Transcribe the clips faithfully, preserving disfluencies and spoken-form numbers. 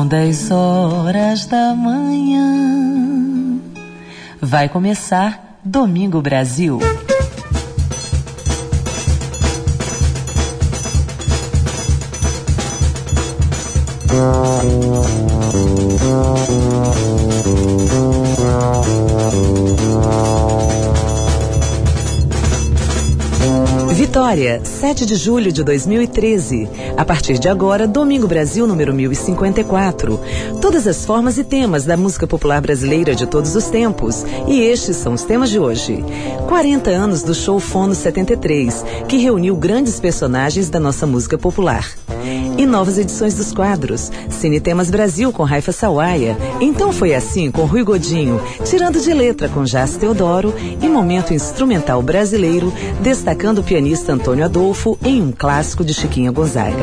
dez horas da manhã. Vai começar Domingo Brasil. Vitória, sete de julho de dois mil e treze. A partir de agora, Domingo Brasil número mil e cinquenta e quatro. Todas as formas e temas da música popular brasileira de todos os tempos. E estes são os temas de hoje. quarenta anos do show Fono setenta e três, que reuniu grandes personagens da nossa música popular. E novas edições dos quadros. Cine Temas Brasil com Raifa Sawaia. Então Foi Assim com Rui Godinho. Tirando de Letra com Jás Teodoro. E Momento Instrumental Brasileiro, destacando o pianista Antônio Adolfo em um clássico de Chiquinha Gonzaga.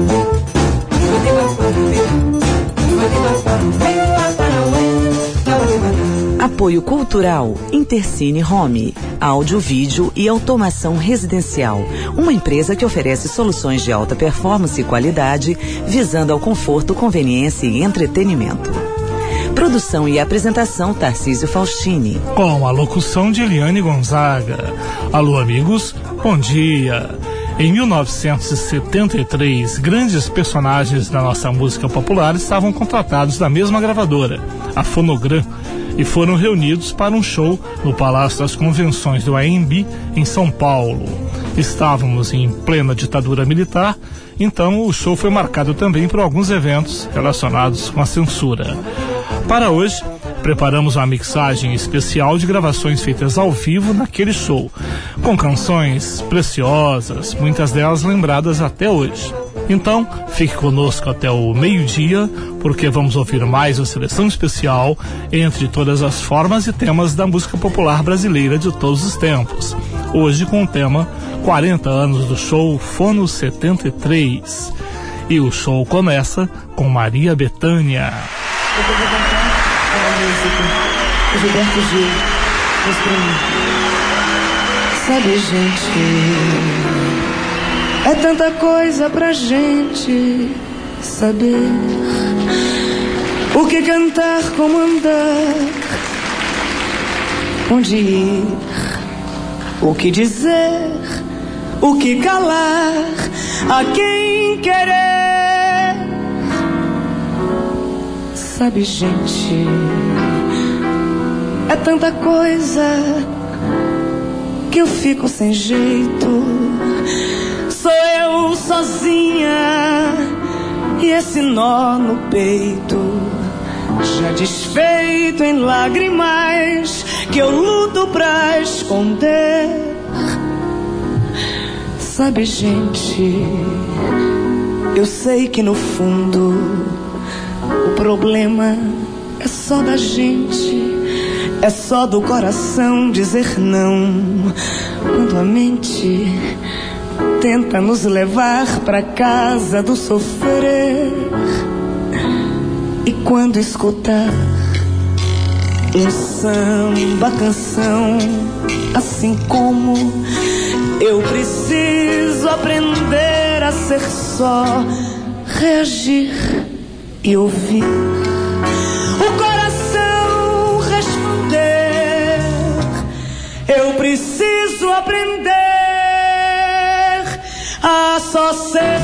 Apoio Cultural Intercine Home, áudio, vídeo e automação residencial. Uma empresa que oferece soluções de alta performance e qualidade, visando ao conforto, conveniência e entretenimento. Produção e apresentação Tarcísio Faustini. Com a locução de Eliane Gonzaga. Alô, amigos, bom dia. Em mil novecentos e setenta e três, grandes personagens da nossa música popular estavam contratados da mesma gravadora, a Fonogram, e foram reunidos para um show no Palácio das Convenções do A M B, em São Paulo. Estávamos em plena ditadura militar, então o show foi marcado também por alguns eventos relacionados com a censura. Para hoje, preparamos uma mixagem especial de gravações feitas ao vivo naquele show, com canções preciosas, muitas delas lembradas até hoje. Então, fique conosco até o meio-dia, porque vamos ouvir mais uma seleção especial entre todas as formas e temas da música popular brasileira de todos os tempos. Hoje com o tema quarenta anos do show Fono setenta e três. E o show começa com Maria Bethânia. Eu vou cantar a música do Gilberto Gil. Fez pra mim. Sabe, gente, é tanta coisa pra gente saber. O que cantar, como andar, onde ir, o que dizer, o que calar, a quem querer. Sabe, gente, é tanta coisa que eu fico sem jeito. Sou eu sozinha e esse nó no peito, já desfeito em lágrimas que eu luto pra esconder. Sabe, gente, eu sei que no fundo o problema é só da gente, é só do coração dizer não, quando a mente tenta nos levar pra casa do sofrer. E quando escutar um samba canção, assim como eu preciso aprender a ser só, reagir e ouvir o coração responder. Eu preciso aprender a só ser.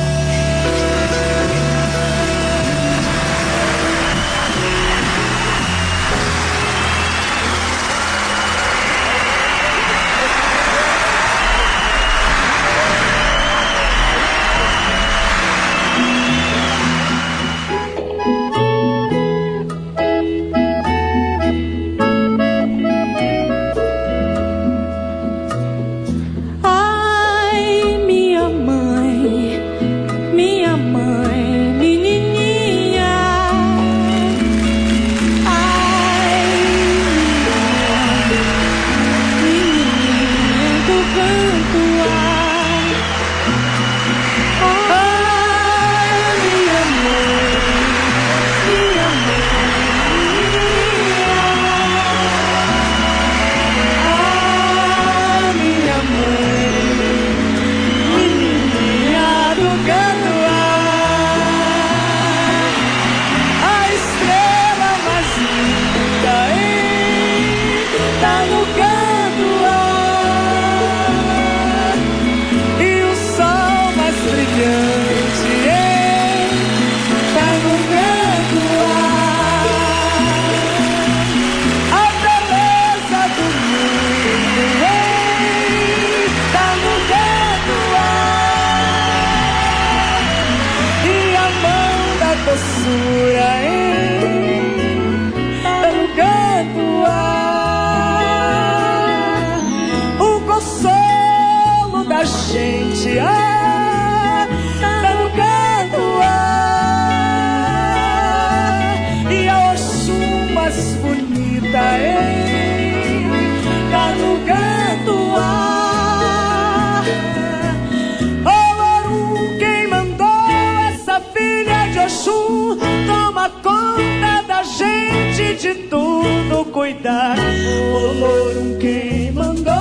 doçura, hein? Tá no canto ar, o consolo da gente, ah, tá no canto ar, e a Oxum mais bonita, hein? Tá no canto ar. Ô Lorum, quem mandou essa filha de Oxum toma conta da gente, de tudo cuidar. Ô Lorum, quem mandou?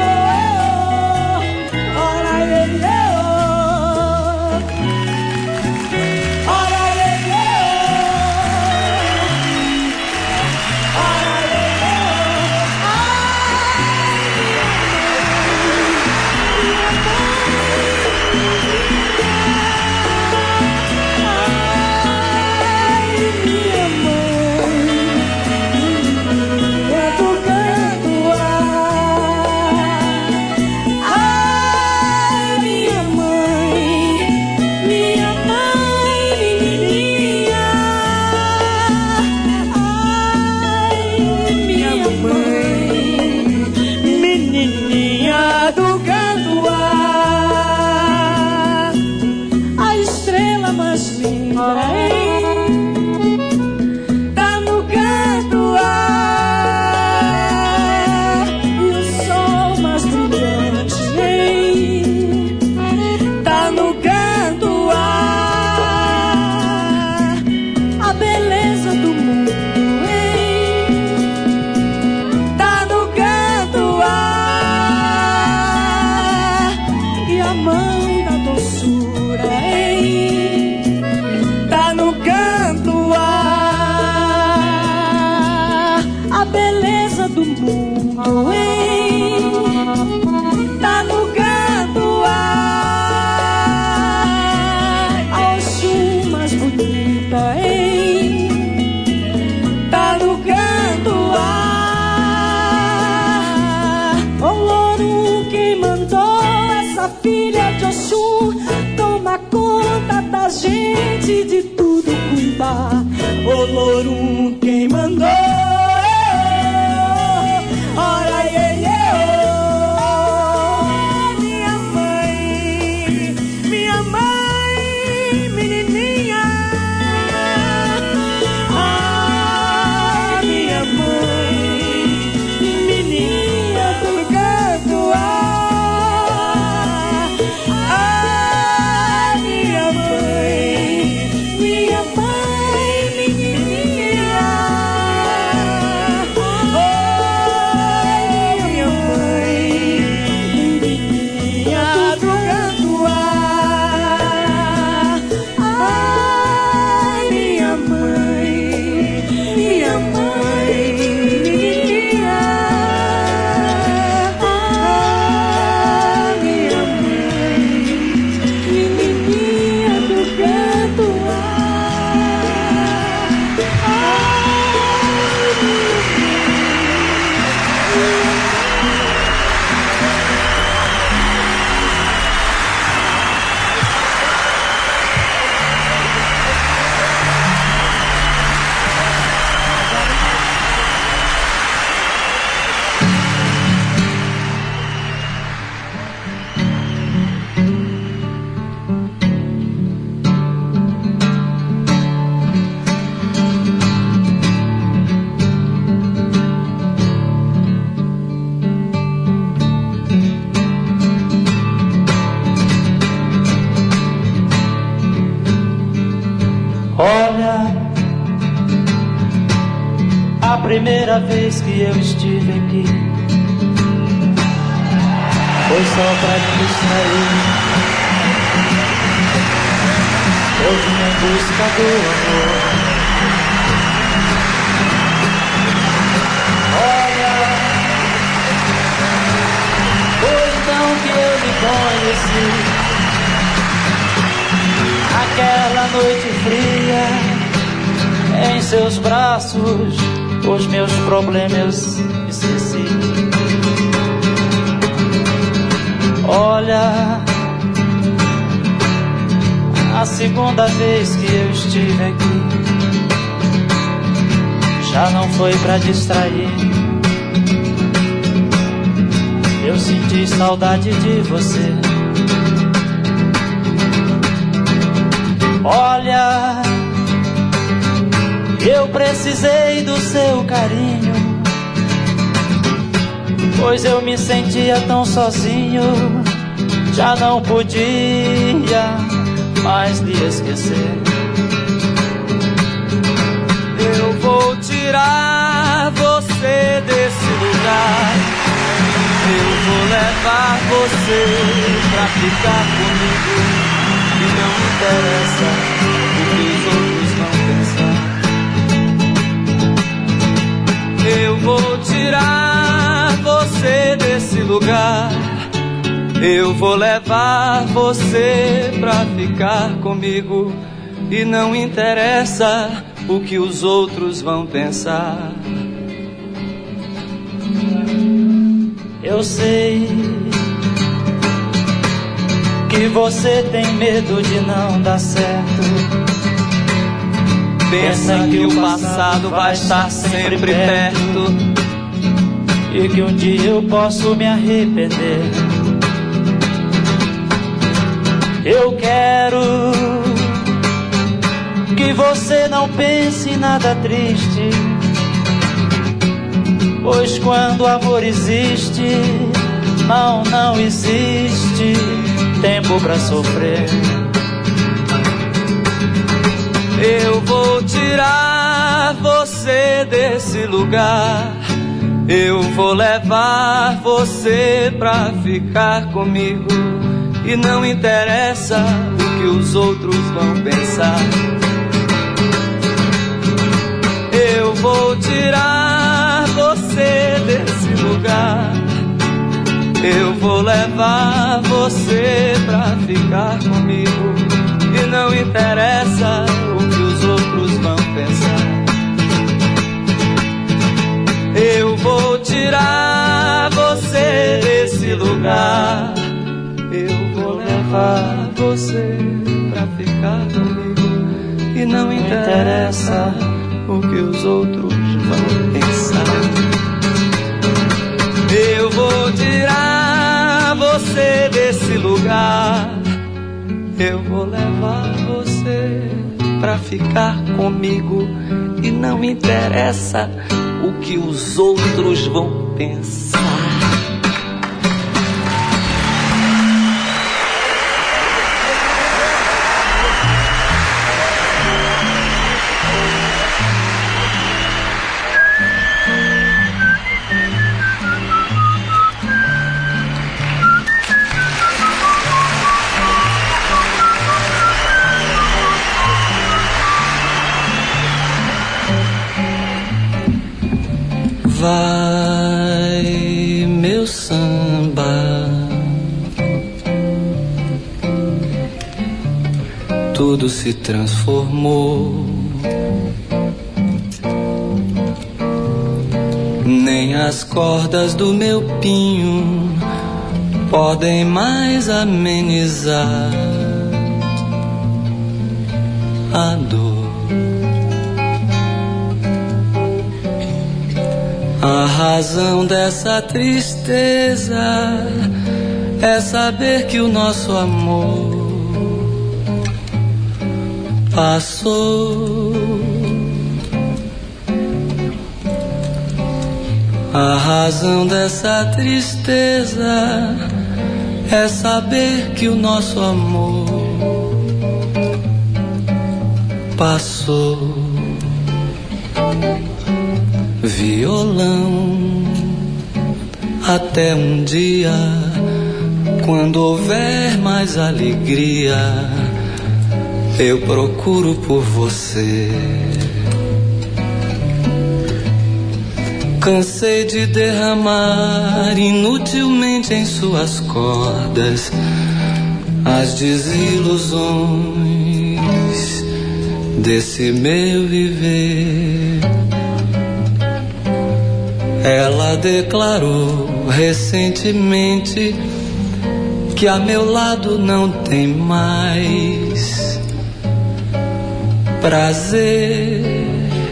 Ora ele, ora ele, ora ele, ô Lorum, quem mandou? Ora ele, oh, minha mãe, minha mãe, menininha, ah, minha mãe, menininha do canto, ah, ah, minha mãe, minha mãe. A primeira vez que eu estive aqui foi só pra me distrair. Eu vim em busca do amor. Olha, foi então que eu me conheci. Aquela noite fria, em seus braços os meus problemas esqueci. Olha, A segunda vez que eu estive aqui já não foi pra distrair. Eu senti saudade de você. Olha, eu precisei do seu carinho, pois eu me sentia tão sozinho. Já não podia mais lhe esquecer. Eu vou tirar você desse lugar. Eu vou levar você pra ficar comigo. E não interessa o que os outros vão pensar. Eu vou tirar você desse lugar. Eu vou levar você pra ficar comigo. E não interessa o que os outros vão pensar. Eu sei que você tem medo de não dar certo. Pensa que o passado vai estar sempre perto e que um dia eu posso me arrepender. Eu quero que você não pense em nada triste, pois quando o amor existe, não, não existe tempo pra sofrer. Eu vou tirar você desse lugar. Eu vou levar você pra ficar comigo. E não interessa o que os outros vão pensar. Eu vou tirar você desse lugar. Eu vou levar você pra ficar comigo. E não interessa o que os outros vão pensar. Eu vou tirar você desse lugar. Eu vou levar você pra ficar comigo. E não interessa o que os outros vão pensar. Eu vou tirar você desse lugar. Eu vou levar você pra ficar comigo. E não interessa o que os outros vão pensar. Vai, meu samba, tudo se transformou. Nem as cordas do meu pinho podem mais amenizar a dor. A razão dessa tristeza é saber que o nosso amor passou. A razão dessa tristeza é saber que o nosso amor passou. Violão, até um dia, quando houver mais alegria, eu procuro por você. Cansei de derramar inutilmente em suas cordas as desilusões desse meu viver. Ela declarou recentemente que a meu lado não tem mais prazer.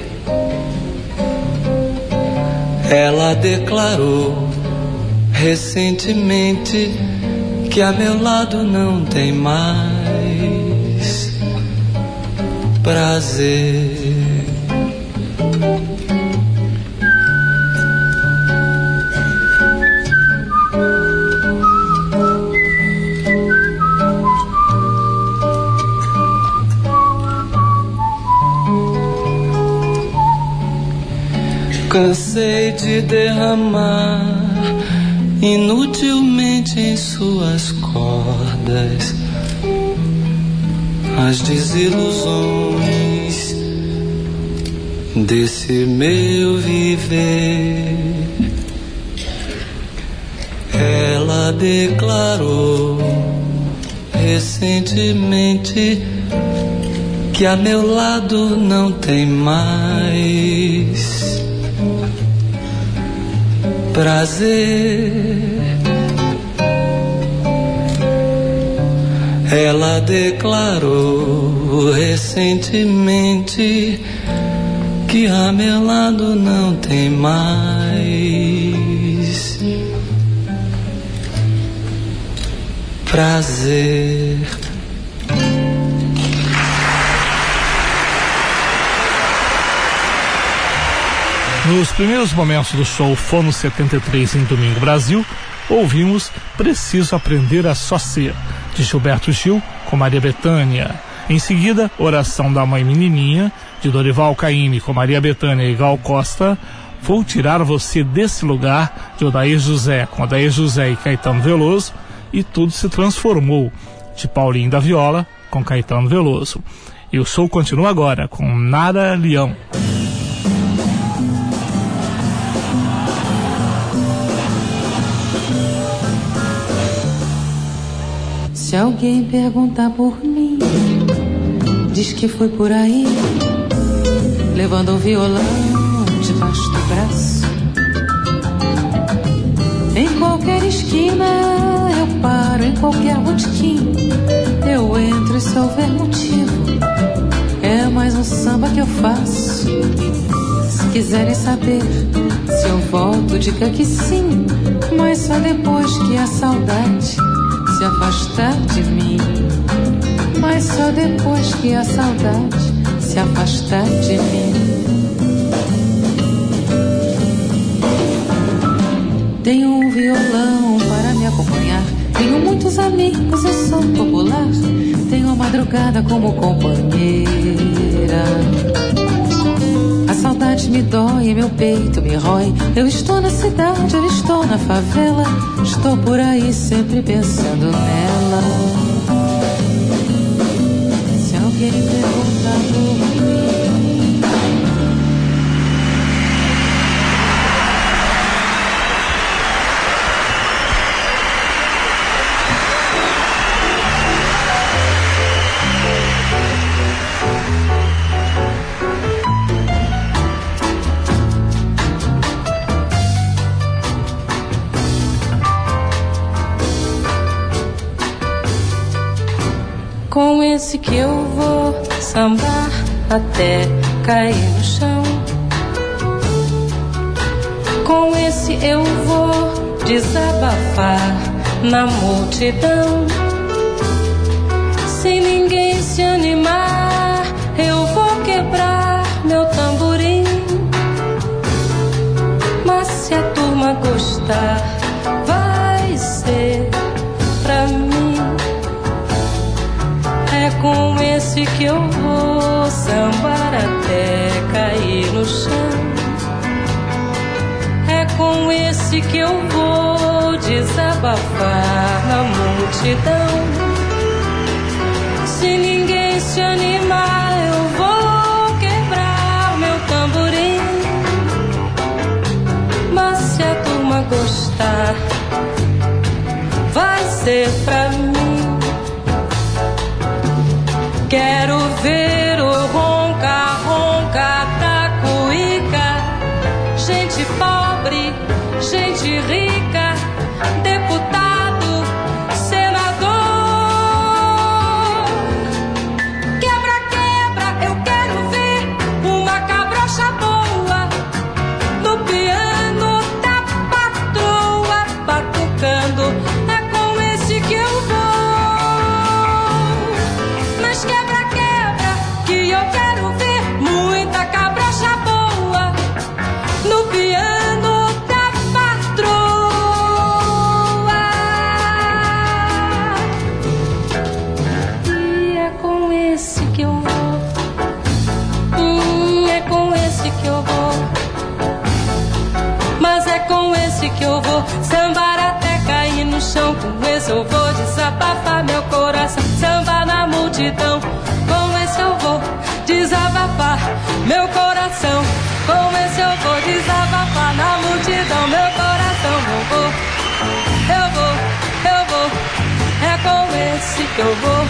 Ela declarou recentemente que a meu lado não tem mais prazer. Cansei de derramar inutilmente em suas cordas as desilusões desse meu viver. Ela declarou recentemente que a meu lado não tem mais prazer. Ela declarou recentemente que a meu lado não tem mais prazer. Nos primeiros momentos do show Fono setenta e três em Domingo Brasil, ouvimos Preciso Aprender a Só Ser, de Gilberto Gil com Maria Bethânia. Em seguida, Oração da Mãe Menininha, de Dorival Caymmi com Maria Bethânia e Gal Costa. Vou Tirar Você Desse Lugar, de Odair José com Odair José e Caetano Veloso. E Tudo Se Transformou, de Paulinho da Viola com Caetano Veloso. E o show continua agora com Nara Leão. Se alguém perguntar por mim, diz que foi por aí, levando um violão debaixo do braço. Em qualquer esquina eu paro, em qualquer botequim eu entro, e se houver motivo é mais um samba que eu faço. Se quiserem saber se eu volto, diga que sim, mas só depois que a saudade se afastar de mim. Mas só depois que a saudade se afastar de mim. Tenho um violão para me acompanhar, tenho muitos amigos, eu sou popular, tenho a madrugada como companheira. A saudade me dói, meu peito me rói. Eu estou na cidade, eu estou na favela, estou por aí sempre pensando nela. Se alguém perguntar por mim, com esse que eu vou sambar até cair no chão. Com esse eu vou desabafar na multidão. Sem ninguém se animar, eu vou quebrar meu tamborim. Mas se a turma gostar, vai ser pra mim. É com esse que eu vou sambar até cair no chão. É com esse que eu vou desabafar na multidão. Se ninguém se animar, eu vou quebrar meu tamborim. Mas se a turma gostar, vai ser pra mim. Quero ver o ronca, ronca da cuíca. Gente pobre, gente rica, deputado, senador. Quebra, quebra, eu quero que eu vou. Hum, é com esse que eu vou. Mas é com esse que eu vou sambar até cair no chão. Com esse eu vou desabafar meu coração. Samba na multidão. Com esse eu vou desabafar meu coração. Com esse eu vou desabafar na multidão. Meu coração eu vou. Eu vou, eu vou. É com esse que eu vou.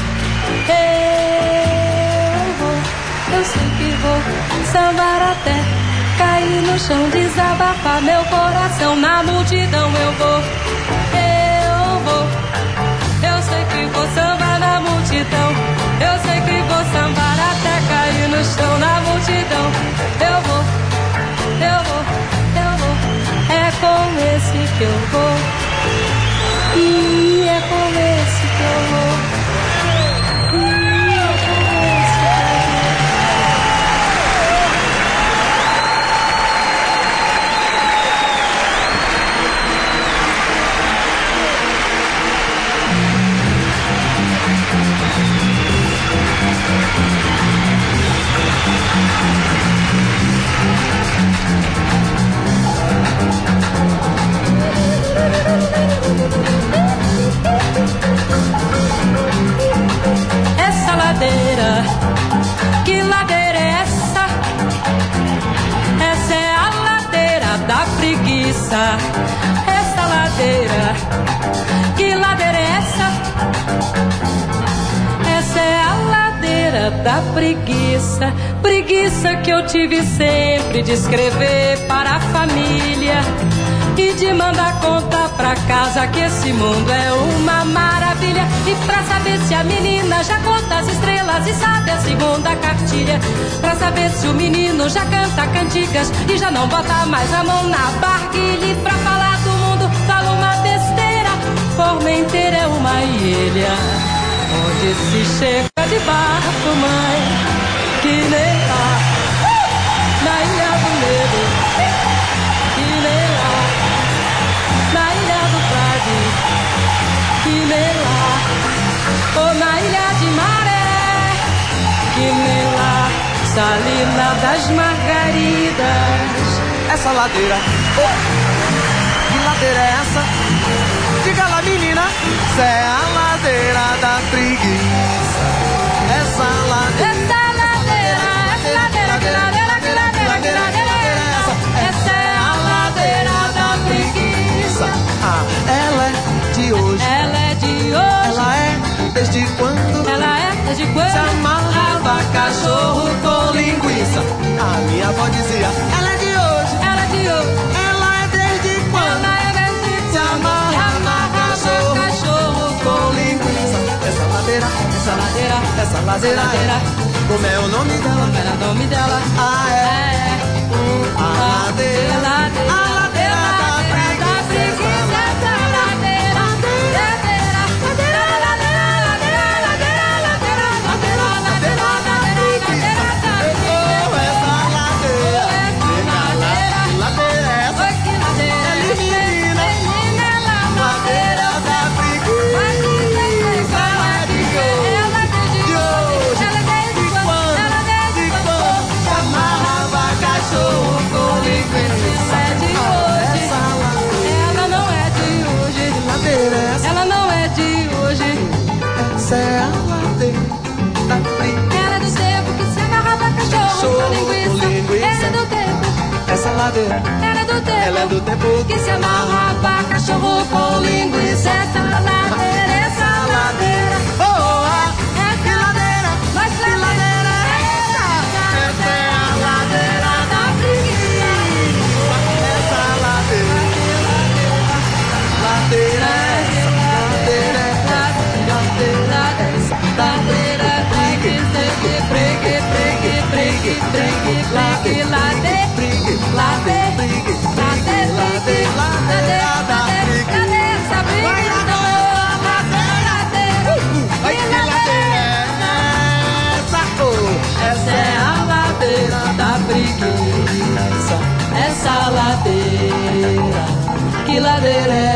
Eu vou, eu sei que vou sambar até cair no chão, desabafar meu coração na multidão. Eu vou, eu vou, eu sei que vou sambar na multidão. Eu sei que vou sambar até cair no chão na multidão. Eu vou, eu vou, eu vou. É com esse que eu vou. E é com esse que eu vou. E é com esse que eu Essa ladeira, que ladeira é essa? Essa é a ladeira da preguiça. Essa ladeira, que ladeira é essa? Essa é a ladeira da preguiça. Preguiça que eu tive sempre de escrever para a família e de mandar conta pra casa que esse mundo é uma maravilha. E pra saber se a menina já conta as estrelas e sabe a segunda cartilha, pra saber se o menino já canta cantigas e já não bota mais a mão na barquilha. E pra falar do mundo fala uma besteira, Formenteira é uma ilha onde se chega de barco, mãe, que nem lá na Ilha do Medo, que nem lá na Ilha do Frade, que nem lá, ou na Ilha de Maré, que nem lá, Salina das Margaridas. Essa ladeira, oh, que ladeira é essa? Diga lá, menina, essa é a ladeira da preguiça. Essa ladeira, essa ladeira, essa ladeira, que ladeira, que ladeira, que ladeira é essa? Essa é a ladeira da preguiça. Ah, ela é de hoje. Ela é de hoje. Ela é desde quando? Ela é desde quando? Se amarrava cachorro com linguiça. A minha avó dizia, ela é de hoje. Ela é de hoje. Ela é desde quando? Ela é desde quando? Se amarrava cachorro, cachorro com linguiça. Essa ladeira, essa ladeira, essa ladeira, ladeira. Como é o nome dela? Como é o nome dela? Ah, é. é. Hum, a ladeira, a ladeira, a ladeira da preguiça. Essa ladeira, ladeira, ladeira, ladeira, ladeira, ladeira, ladeira, ladeira, ladeira, ladeira, ladeira, oh, essa ladeira, ladeira, ladeira, essa. Oi, que ladeira, é menina, menina, ladeira da preguiça. Ela é de hoje, de hoje, de quando, de quando se amarrava cachorro com linguiça. é de hoje. Ela não é de hoje. Ela não é de hoje. Essa é a ladeira da preguiça. Ela é do tempo que se amarrava cachorro com linguiça. Ela é do tempo. Essa ladeira, Ela é do tempo. ela é do tempo que se amarrava cachorro com linguiça. Essa ladeira, essa ladeira. Oh, ah, Essa ladeira, mas que ladeira é essa? essa é a ladeira Da preguiça. Essa ladeira, ladeira, ladeira, ladeira, essa ladeira, Ladeira, pregue, pregue, pregue, pregue, pregue, pregue, lade, lade, lade, lade, lade, lade, essa briga do ladeira, ai que ladeira é essa? Oh, essa é a ladeira da preguiça. Essa ladeira, que ladeira é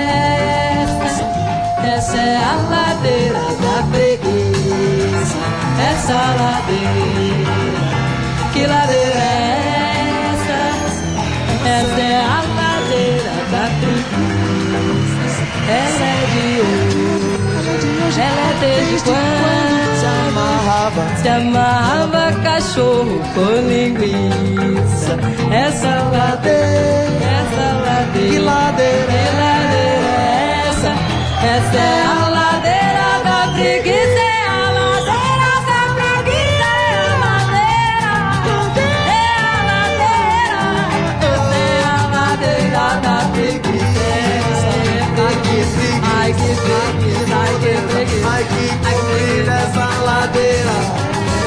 essa? Essa é a ladeira da preguiça. essa ladeira. Que ladeira é essa? Essa é a ladeira da preguiça. Ela é de hoje, ela é desde quando se amarrava, se amarrava cachorro com linguiça. Essa ladeira, essa ladeira, que ladeira, que ladeira é essa? Essa é a ladeira da preguiça. É a ladeira da preguiça. É a ladeira, é a ladeira. Essa é a ladeira da preguiça. Ai que preguiça, ai que preguiça, ai que comida essa ladeira.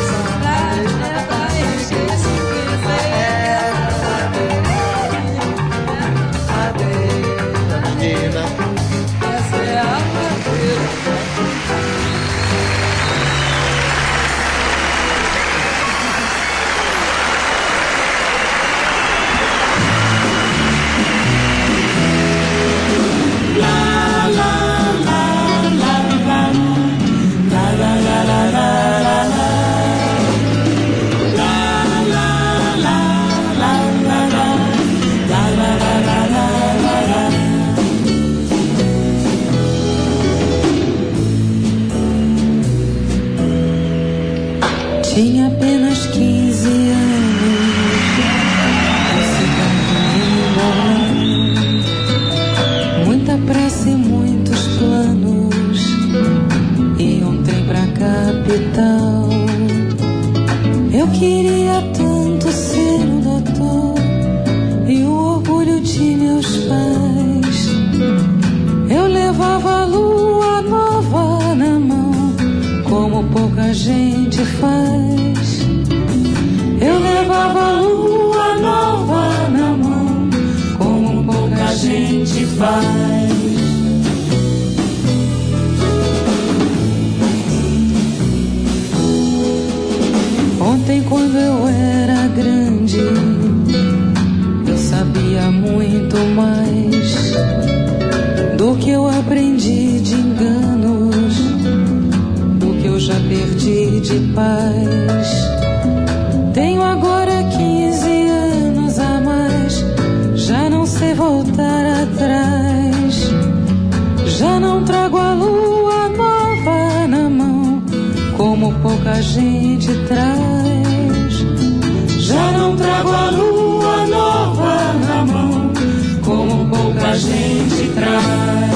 Tinha apenas quinze anos, muita pressa e muitos planos, e um trem pra capital. Eu queria tanto ser um doutor e o orgulho de meus pais. Eu levava a lua nova na mão, como pouca gente faz. Eu levava a lua nova na mão, como pouca gente faz. Ontem, quando eu era grande, eu sabia muito mais do que eu aprendi de enganos, do que eu já perdi de paz. Tenho agora quinze anos a mais, já não sei voltar atrás. Já não trago a lua nova na mão, como pouca gente traz. Já não trago a lua nova na mão, como pouca gente traz.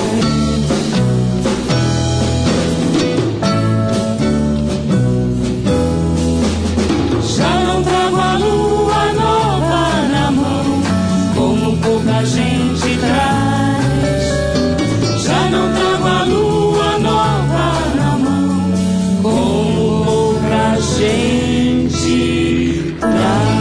A gente traz, já não trago a lua nova na mão, como pouca gente traz.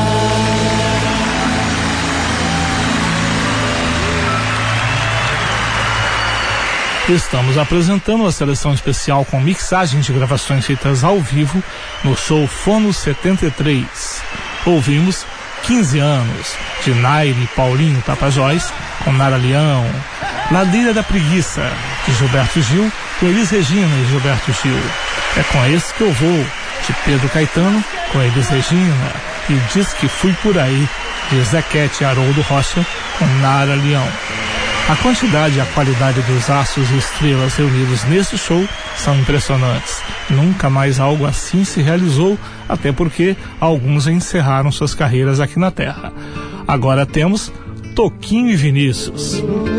Estamos apresentando a seleção especial com mixagem de gravações feitas ao vivo no show Fono setenta e três. Ouvimos quinze anos, de Naire e Paulinho Tapajós, com Nara Leão. Ladeira da Preguiça, de Gilberto Gil, com Elis Regina e Gilberto Gil. É com esse que eu vou, de Pedro Caetano, com Elis Regina. E Diz que Fui Por Aí, de Zequete e Haroldo Rocha, com Nara Leão. A quantidade e a qualidade dos astros e estrelas reunidos nesse show são impressionantes. Nunca mais algo assim se realizou, até porque alguns encerraram suas carreiras aqui na Terra. Agora temos Toquinho e Vinícius.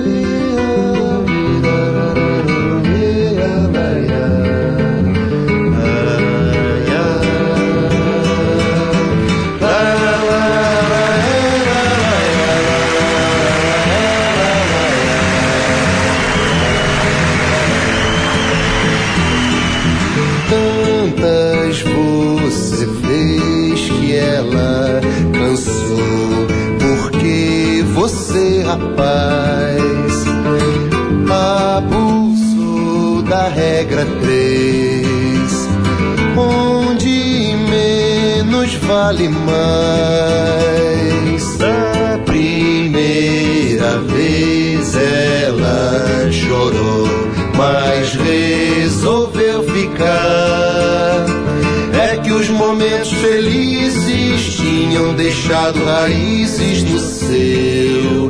Rapaz, abuso da regra três, onde menos vale mais. Da primeira vez ela chorou, mas resolveu ficar. os momentos felizes tinham deixado raízes no seu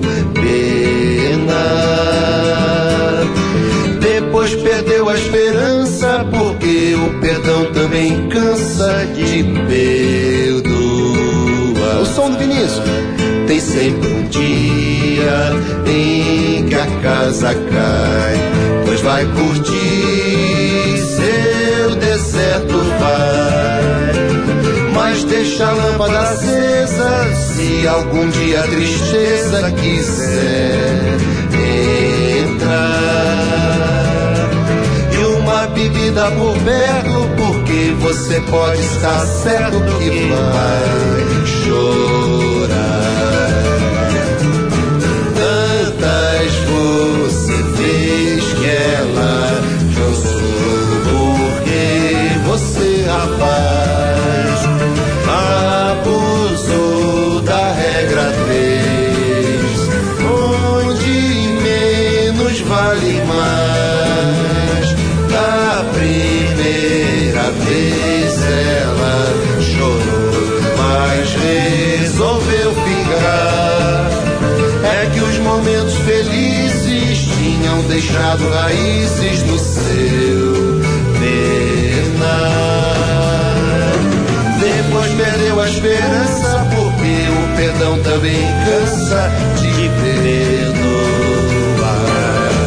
penar. Depois perdeu a esperança, porque o perdão também cansa de perdoar. O som do Vinícius. Tem sempre um dia em que a casa cai, pois vai curtir seu deserto vai. Mas deixa a lâmpada acesa, se algum dia a tristeza quiser entrar. E uma bebida por perto, porque você pode estar certo que vai chorar. Tantas você fez que ela chorou, porque você, rapaz, abusou da regra três, onde menos vale mais. Da primeira vez ela chorou, mas resolveu ficar. É que os momentos felizes tinham deixado raízes no seu penar. Depois perdeu a esperança, porque o perdão também cansa de perdoar.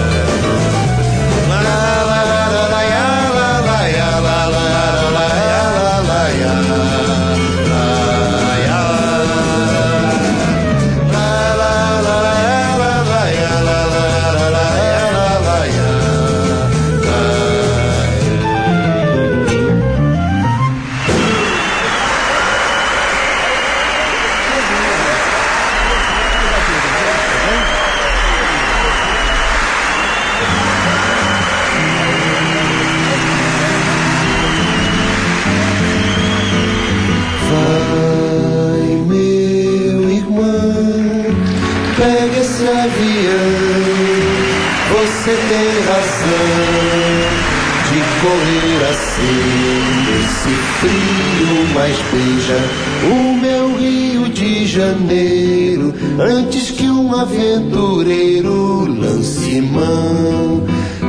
Você tem razão de correr assim nesse frio, mas beija o meu Rio de Janeiro antes que um aventureiro lance mão.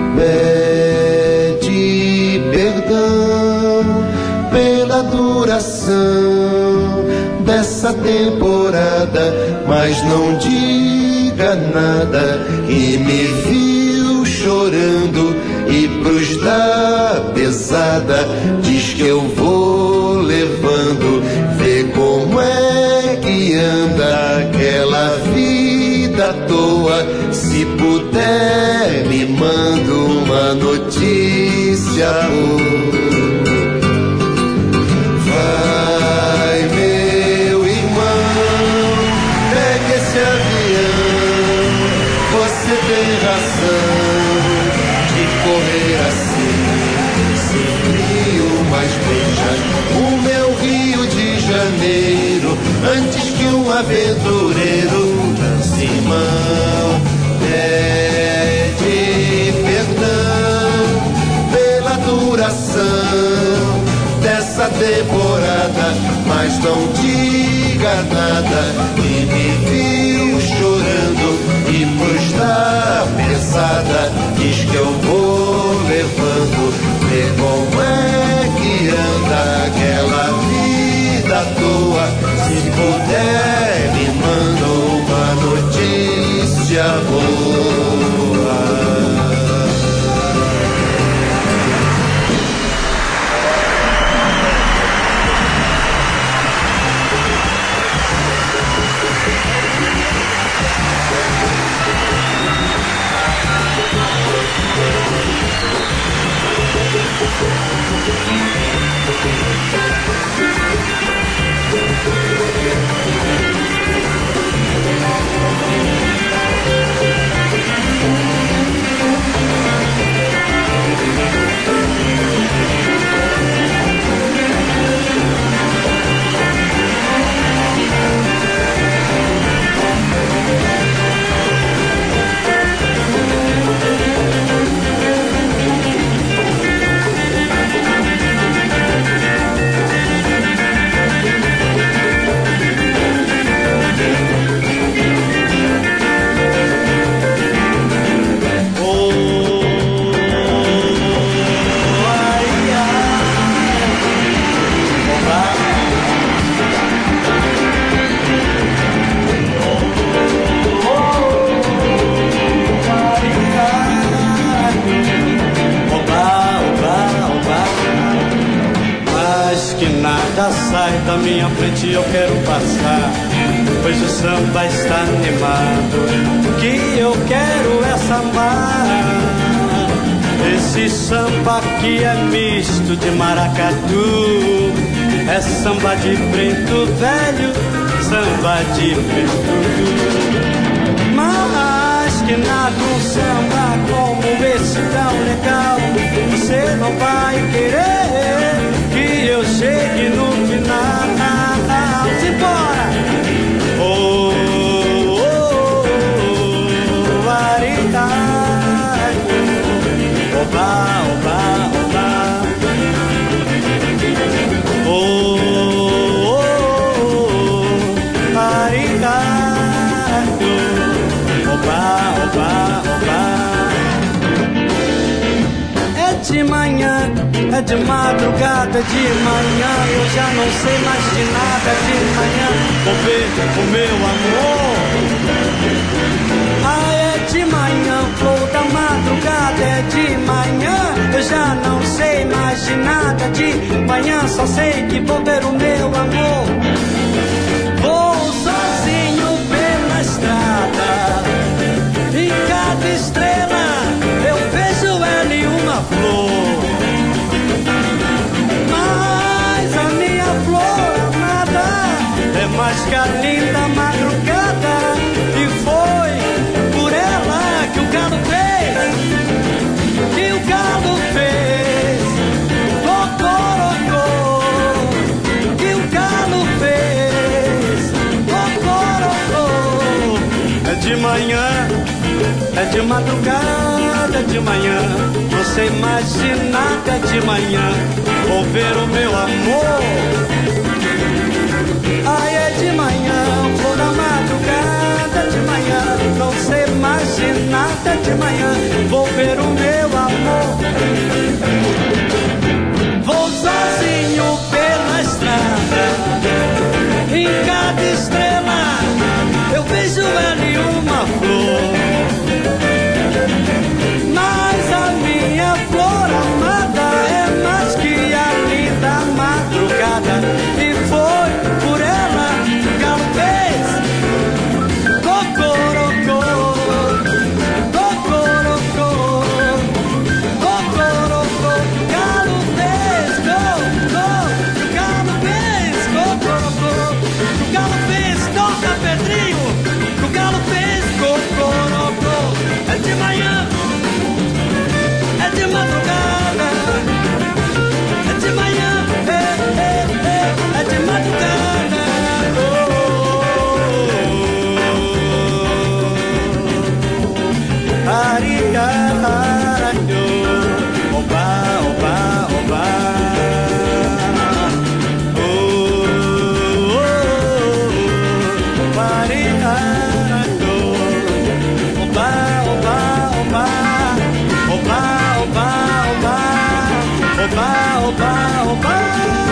Pede perdão pela duração dessa temporada, mas não diga nada que me viu chorando e pros da pesada diz que eu vou levando. Vê como é que anda aquela vida à toa. Se puder me manda uma notícia boa. Vai meu irmão, pegue esse avião. Você tem razão de correr assim, sem frio, mas beija o meu Rio de Janeiro antes que um aventureiro lance mão. Pede perdão pela duração dessa temporada, mas não diga nada que me viu chorando e pros da pesada diz que eu vou levando. Vê como é que anda aquela vida à toa. Se puder me manda uma notícia boa. Thank you. mas que nada sai da minha frente, eu quero passar, pois o samba está animado. O que eu quero é sambar, esse samba que é misto de maracatu, é samba de preto velho, samba de preto. Mas que nada um samba como esse tão legal, você não vai querer que eu chegue no final. Simbora! Oh, oh, oh, oh, arinda, oba, oba, oba. Oh, oh, oh, arinda, oba, oba, oba. É de manhã, é de madrugada, é de manhã, eu já não sei mais de nada. De manhã, vou ver o meu amor. Ah, é de manhã, flor da madrugada, é de manhã, eu já não sei mais de nada. De manhã, só sei que vou ver o meu amor. Vou sozinho pela estrada, em cada estrela eu vejo ela e uma flor. Mas a minha flor amada é mais que a linda madrugada, e foi por ela que o galo fez, que o galo fez, cocorocó, que o galo fez, cocorocó. É de manhã, é de madrugada, é de manhã, não sei mais de nada. É de manhã, vou ver o meu amor. Ai, é de manhã, vou da madrugada, de manhã, não sei mais de nada. De manhã, vou ver o meu amor. Vou sozinho pela estrada, em cada estrela eu vejo ela e uma flor. Mas a minha flor amada é mais que a linda madrugada, e foi por ela que o galo fez cocorocó, cocorocó, cocorocó. O galo fez cocorocó, o galo fez cocorocó, o galo fez toca Pedrinho, o galo fez cocorocó. É de manhã, é de madrugada, é de manhã, é, é, é, é de madrugada. Oh, arigato, oba, oba, oba. Oh, oh, oh, arigato, oba, oba, oba. Oba, oba, oba, oba, oba, oba.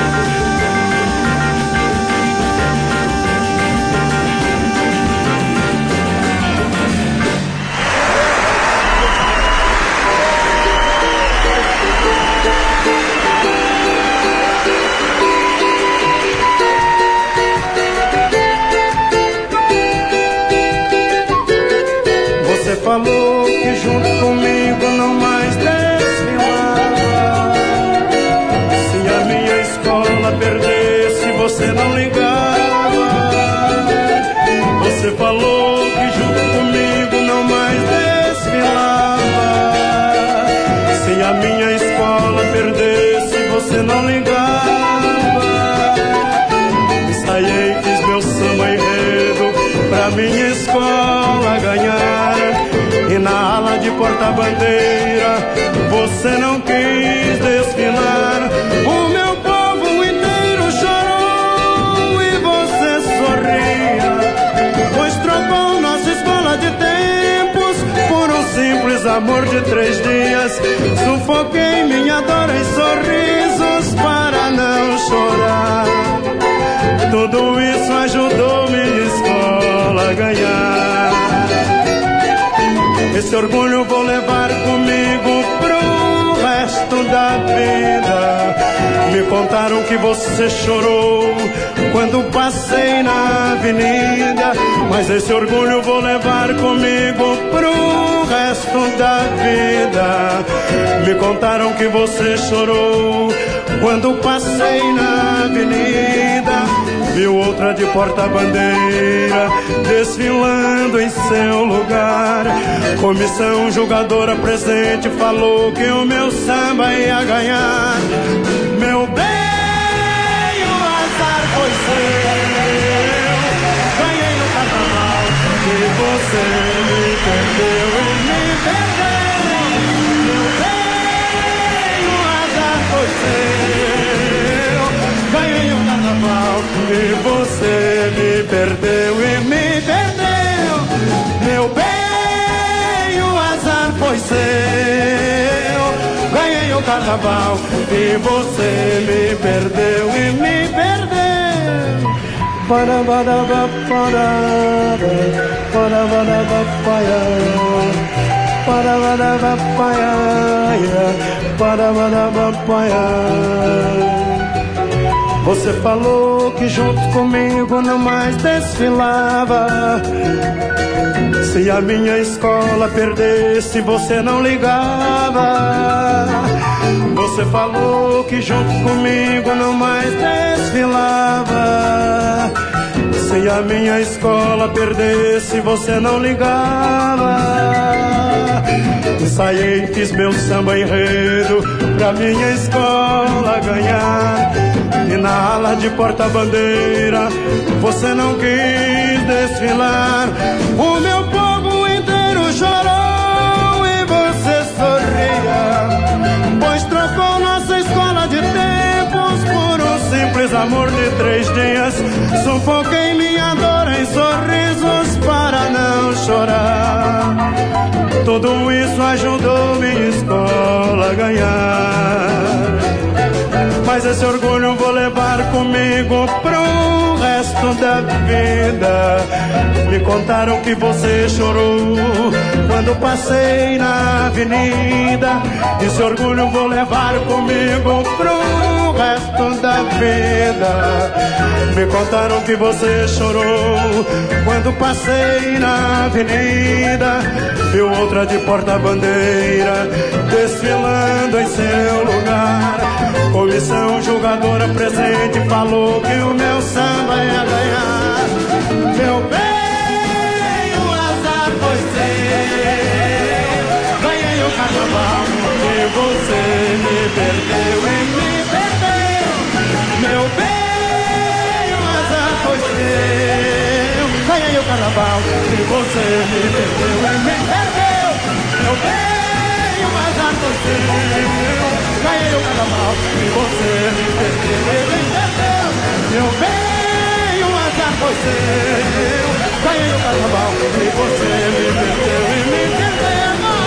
Você falou que junto comigo não mais desfilava. Se a minha escola perdesse, você não ligava. Você falou que junto comigo não mais desfilava. Se a minha escola perdesse, você não ligava. Ensaiei, fiz meu samba enredo pra minha escola ganhar. E na ala de porta-bandeira você não quis desfilar. O meu povo inteiro chorou e você sorria, pois trocou nossa escola de tempos por um simples amor de três dias. Sufoquei minha dor em sorrisos para não chorar. Tudo isso ajudou minha escola a ganhar. Esse orgulho vou levar comigo pro resto da vida. Me contaram que você chorou quando passei na avenida, mas esse orgulho vou levar comigo pro resto da vida. Me contaram que você chorou quando passei na avenida, viu outra de porta-bandeira desfilando em seu lugar. Comissão julgadora presente falou que o meu samba ia ganhar. Meu bem, o azar foi seu, ganhei no carnaval e você me perdeu e me perdeu. Meu bem, o azar foi seu, ganhei o carnaval e você me perdeu e me perdeu. Meu bem, o azar foi seu, ganhei o carnaval e você me perdeu e me perdeu. Para para para para para para para para para para. Você falou que junto comigo não mais desfilava. Se a minha escola perdesse, você não ligava. Você falou que junto comigo não mais desfilava. Se a minha escola perdesse, você não ligava. Ensaiei, fiz meu samba enredo pra minha escola ganhar. E na ala de porta-bandeira você não quis desfilar. O meu povo inteiro chorou e você sorria, pois trocou nossa escola de tempos por um simples amor de três dias. Sufoquei minha dor em sorrisos para não chorar. Tudo isso ajudou minha escola a ganhar. Mas esse orgulho vou levar comigo pro resto da vida. Me contaram que você chorou quando passei na avenida. Esse orgulho vou levar comigo pro resto da vida. Me contaram que você chorou quando passei na avenida, viu outra de porta-bandeira desfilando em seu lugar. Comissão julgadora presente falou que o meu samba ia ganhar. Meu bem, o azar foi seu, ganhei o carnaval e você me perdeu e me perdeu. Meu bem, o azar foi seu, ganhei o carnaval e você me perdeu e me perdeu. Meu bem, o azar foi seu, ganhei o carnaval e você me perdeu e me perdeu. Meu bem, o azar foi seu, ganhei o carnaval e você me perdeu e me perdeu.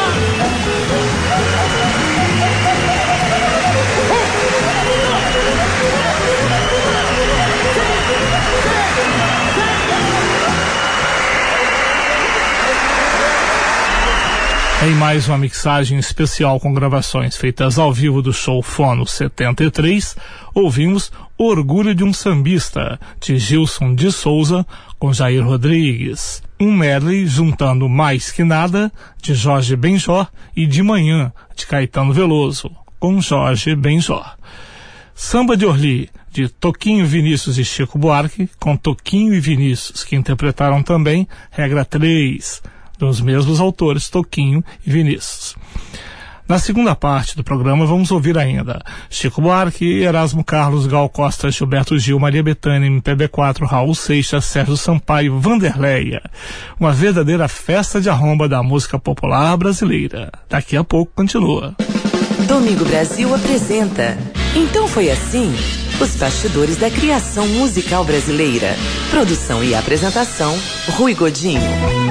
Em mais uma mixagem especial com gravações feitas ao vivo do show Fono setenta e três, ouvimos Orgulho de um Sambista, de Gilson de Souza, com Jair Rodrigues. Um medley juntando Mais Que Nada, de Jorge Benjor, e De Manhã, de Caetano Veloso, com Jorge Benjor. Samba de Orly, de Toquinho, Vinícius e Chico Buarque, com Toquinho e Vinícius, que interpretaram também Regra três, dos mesmos autores, Toquinho e Vinícius. Na segunda parte do programa vamos ouvir ainda Chico Buarque, Erasmo Carlos, Gal Costa, Gilberto Gil, Maria Bethânia, M P B quatro, Raul Seixas, Sérgio Sampaio, Vanderleia. Uma verdadeira festa de arromba da música popular brasileira. Daqui a pouco continua. Domingo Brasil apresenta Então Foi Assim, os bastidores da criação musical brasileira. Produção e apresentação, Rui Godinho.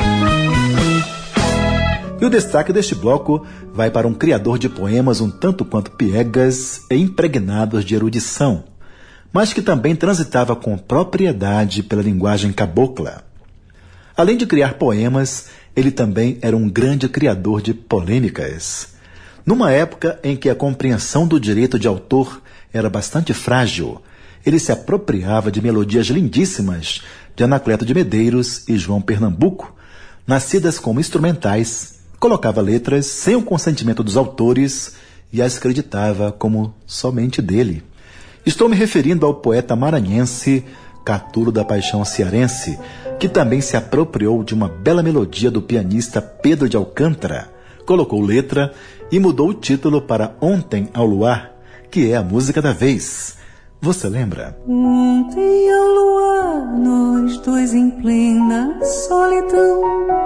E o destaque deste bloco vai para um criador de poemas um tanto quanto piegas e impregnados de erudição, mas que também transitava com propriedade pela linguagem cabocla. Além de criar poemas, ele também era um grande criador de polêmicas. Numa época em que a compreensão do direito de autor era bastante frágil. Ele se apropriava de melodias lindíssimas de Anacleto de Medeiros e João Pernambuco, nascidas como instrumentais, colocava letras sem o consentimento dos autores e as acreditava como somente dele. Estou me referindo ao poeta maranhense Catulo da Paixão Cearense, que também se apropriou de uma bela melodia do pianista Pedro de Alcântara, colocou letra e mudou o título para Ontem ao Luar, que é a música da vez. Você lembra? Ontem ao luar, nós dois em plena solidão,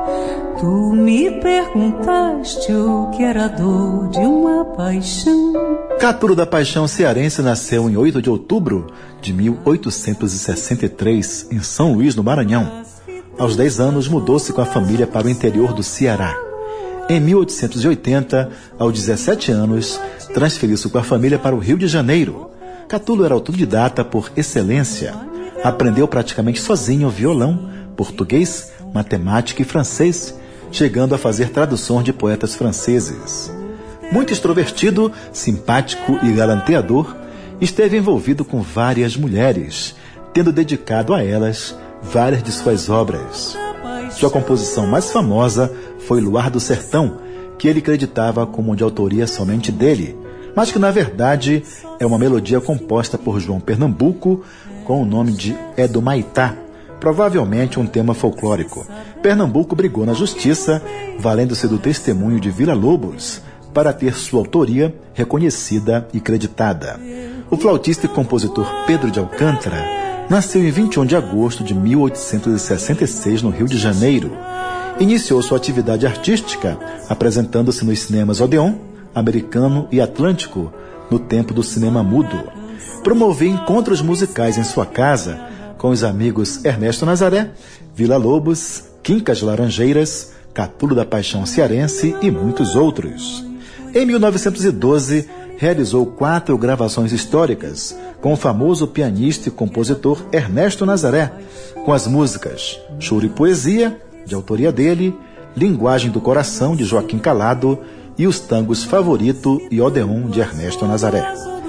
tu me perguntaste o que era a dor de uma paixão. Catulo da Paixão Cearense nasceu em oito de outubro de mil oitocentos e sessenta e três, em São Luís, no Maranhão. Aos dez anos, mudou-se com a família para o interior do Ceará. Em mil oitocentos e oitenta, aos dezessete anos, transferiu-se com a família para o Rio de Janeiro. Catulo era autodidata por excelência. Aprendeu praticamente sozinho violão, português, matemática e francês, chegando a fazer traduções de poetas franceses. Muito extrovertido, simpático e galanteador, esteve envolvido com várias mulheres, tendo dedicado a elas várias de suas obras. Sua composição mais famosa foi Luar do Sertão, que ele acreditava como de autoria somente dele, mas que na verdade é uma melodia composta por João Pernambuco com o nome de É do Maitá, provavelmente um tema folclórico. Pernambuco brigou na justiça, valendo-se do testemunho de Vila Lobos, para ter sua autoria reconhecida e creditada. O flautista e compositor Pedro de Alcântara nasceu em vinte e um de agosto de mil oitocentos e sessenta e seis no Rio de Janeiro. Iniciou sua atividade artística apresentando-se nos cinemas Odeon, Americano e Atlântico, no tempo do cinema mudo. Promovia encontros musicais em sua casa com os amigos Ernesto Nazaré, Vila Lobos, Quincas Laranjeiras, Catulo da Paixão Cearense e muitos outros. Em mil novecentos e doze, realizou quatro gravações históricas com o famoso pianista e compositor Ernesto Nazaré, com as músicas Choro e Poesia, de autoria dele, Linguagem do Coração, de Joaquim Calado, e os tangos Favorito e Odeon, de Ernesto Nazaré.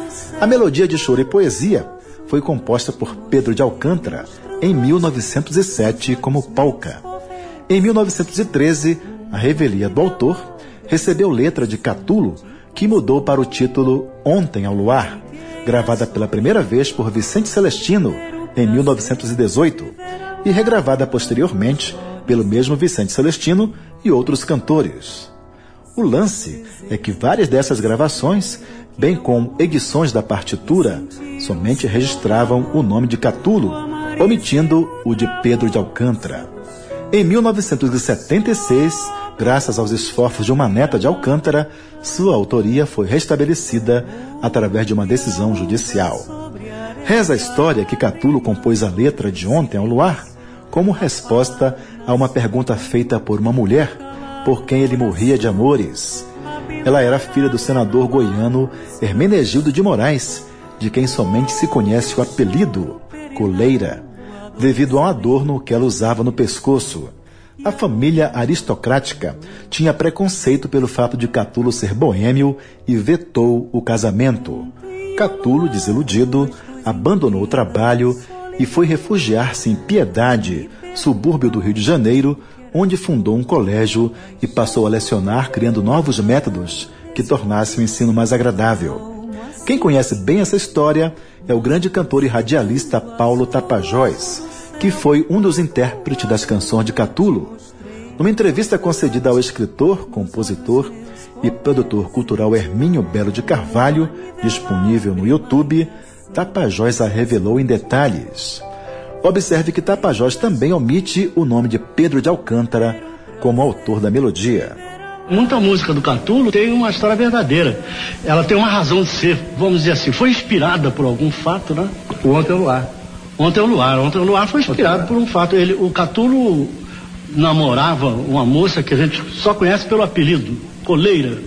A melodia de Choro e Poesia foi composta por Pedro de Alcântara em mil novecentos e sete como polca. Em mil novecentos e treze, a revelia do autor recebeu letra de Catulo, que mudou para o título Ontem ao Luar, gravada pela primeira vez por Vicente Celestino em mil novecentos e dezoito e regravada posteriormente pelo mesmo Vicente Celestino e outros cantores. O lance é que várias dessas gravações, bem como edições da partitura, somente registravam o nome de Catulo, omitindo o de Pedro de Alcântara. Em mil novecentos e setenta e seis, graças aos esforços de uma neta de Alcântara, sua autoria foi restabelecida através de uma decisão judicial. Reza a história que Catulo compôs a letra de Ontem ao Luar como resposta a uma pergunta feita por uma mulher por quem ele morria de amores. Ela era filha do senador goiano Hermenegildo de Moraes, de quem somente se conhece o apelido Coleira, devido a um adorno que ela usava no pescoço. A família aristocrática tinha preconceito pelo fato de Catulo ser boêmio e vetou o casamento. Catulo, desiludido, abandonou o trabalho e foi refugiar-se em Piedade, subúrbio do Rio de Janeiro, onde fundou um colégio e passou a lecionar criando novos métodos que tornassem o ensino mais agradável. Quem conhece bem essa história é o grande cantor e radialista Paulo Tapajós, que foi um dos intérpretes das canções de Catulo. Numa entrevista concedida ao escritor, compositor e produtor cultural Hermínio Belo de Carvalho, disponível no YouTube, Tapajós a revelou em detalhes. Observe que Tapajós também omite o nome de Pedro de Alcântara como autor da melodia. Muita música do Catulo tem uma história verdadeira. Ela tem uma razão de ser, vamos dizer assim, foi inspirada por algum fato, né? O Ontem ao Luar. Ontem ao Luar. Ontem ao Luar foi inspirado por um fato. Ele, o Catulo namorava uma moça que a gente só conhece pelo apelido, Coleira.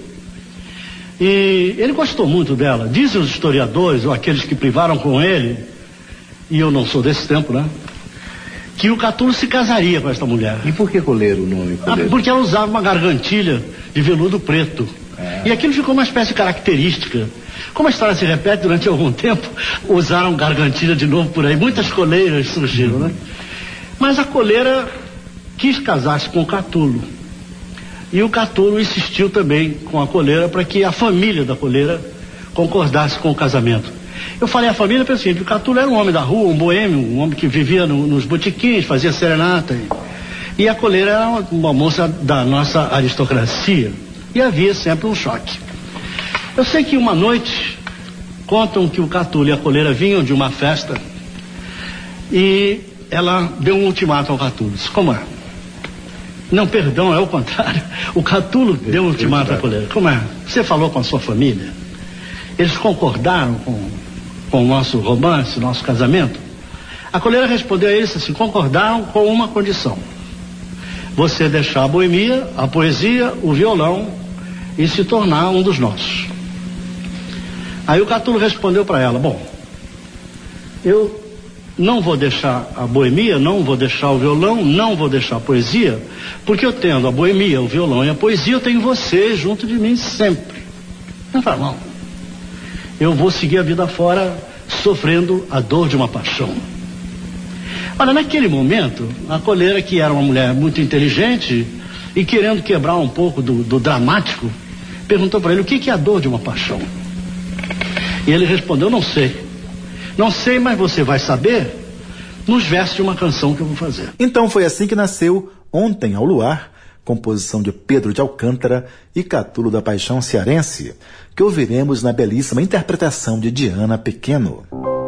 E ele gostou muito dela. Dizem os historiadores, ou aqueles que privaram com ele, e eu não sou desse tempo, né? Que o Catulo se casaria com esta mulher. E por que Coleiro o nome? Ah, porque ela usava uma gargantilha de veludo preto. É. E aquilo ficou uma espécie de característica. Como a história se repete, durante algum tempo usaram gargantilha de novo por aí. Muitas coleiras surgiram, né? Mas a coleira quis casar-se com o Catulo. E o Catulo insistiu também com a coleira para que a família da coleira concordasse com o casamento. Eu falei a família pelo seguinte: o Catulo era um homem da rua, um boêmio, um homem que vivia no, nos botiquins, fazia serenata. E, e a coleira era uma, uma moça da nossa aristocracia. E havia sempre um choque. Eu sei que uma noite, contam que o Catulo e a coleira vinham de uma festa e ela deu um ultimato ao Catulo. Disse: como é? Não, perdão, é o contrário. O Catulo deu um ultimato à coleira. Como é? Você falou com a sua família? Eles concordaram com, com o nosso romance, nosso casamento? A coleira respondeu a eles assim: concordaram com uma condição. Você deixar a boemia, a poesia, o violão e se tornar um dos nossos. Aí o Catulo respondeu para ela: bom, eu não vou deixar a boemia, não vou deixar o violão, não vou deixar a poesia, porque eu tendo a boemia, o violão e a poesia, eu tenho você junto de mim sempre. Não fala, não. Eu vou seguir a vida fora sofrendo a dor de uma paixão. Olha, naquele momento, a coleira, que era uma mulher muito inteligente e querendo quebrar um pouco do, do dramático, perguntou para ele: o que, que é a dor de uma paixão? E ele respondeu: não sei. Não sei, mas você vai saber nos versos de uma canção que eu vou fazer. Então foi assim que nasceu Ontem ao Luar, composição de Pedro de Alcântara e Catulo da Paixão Cearense, que ouviremos na belíssima interpretação de Diana Pequeno.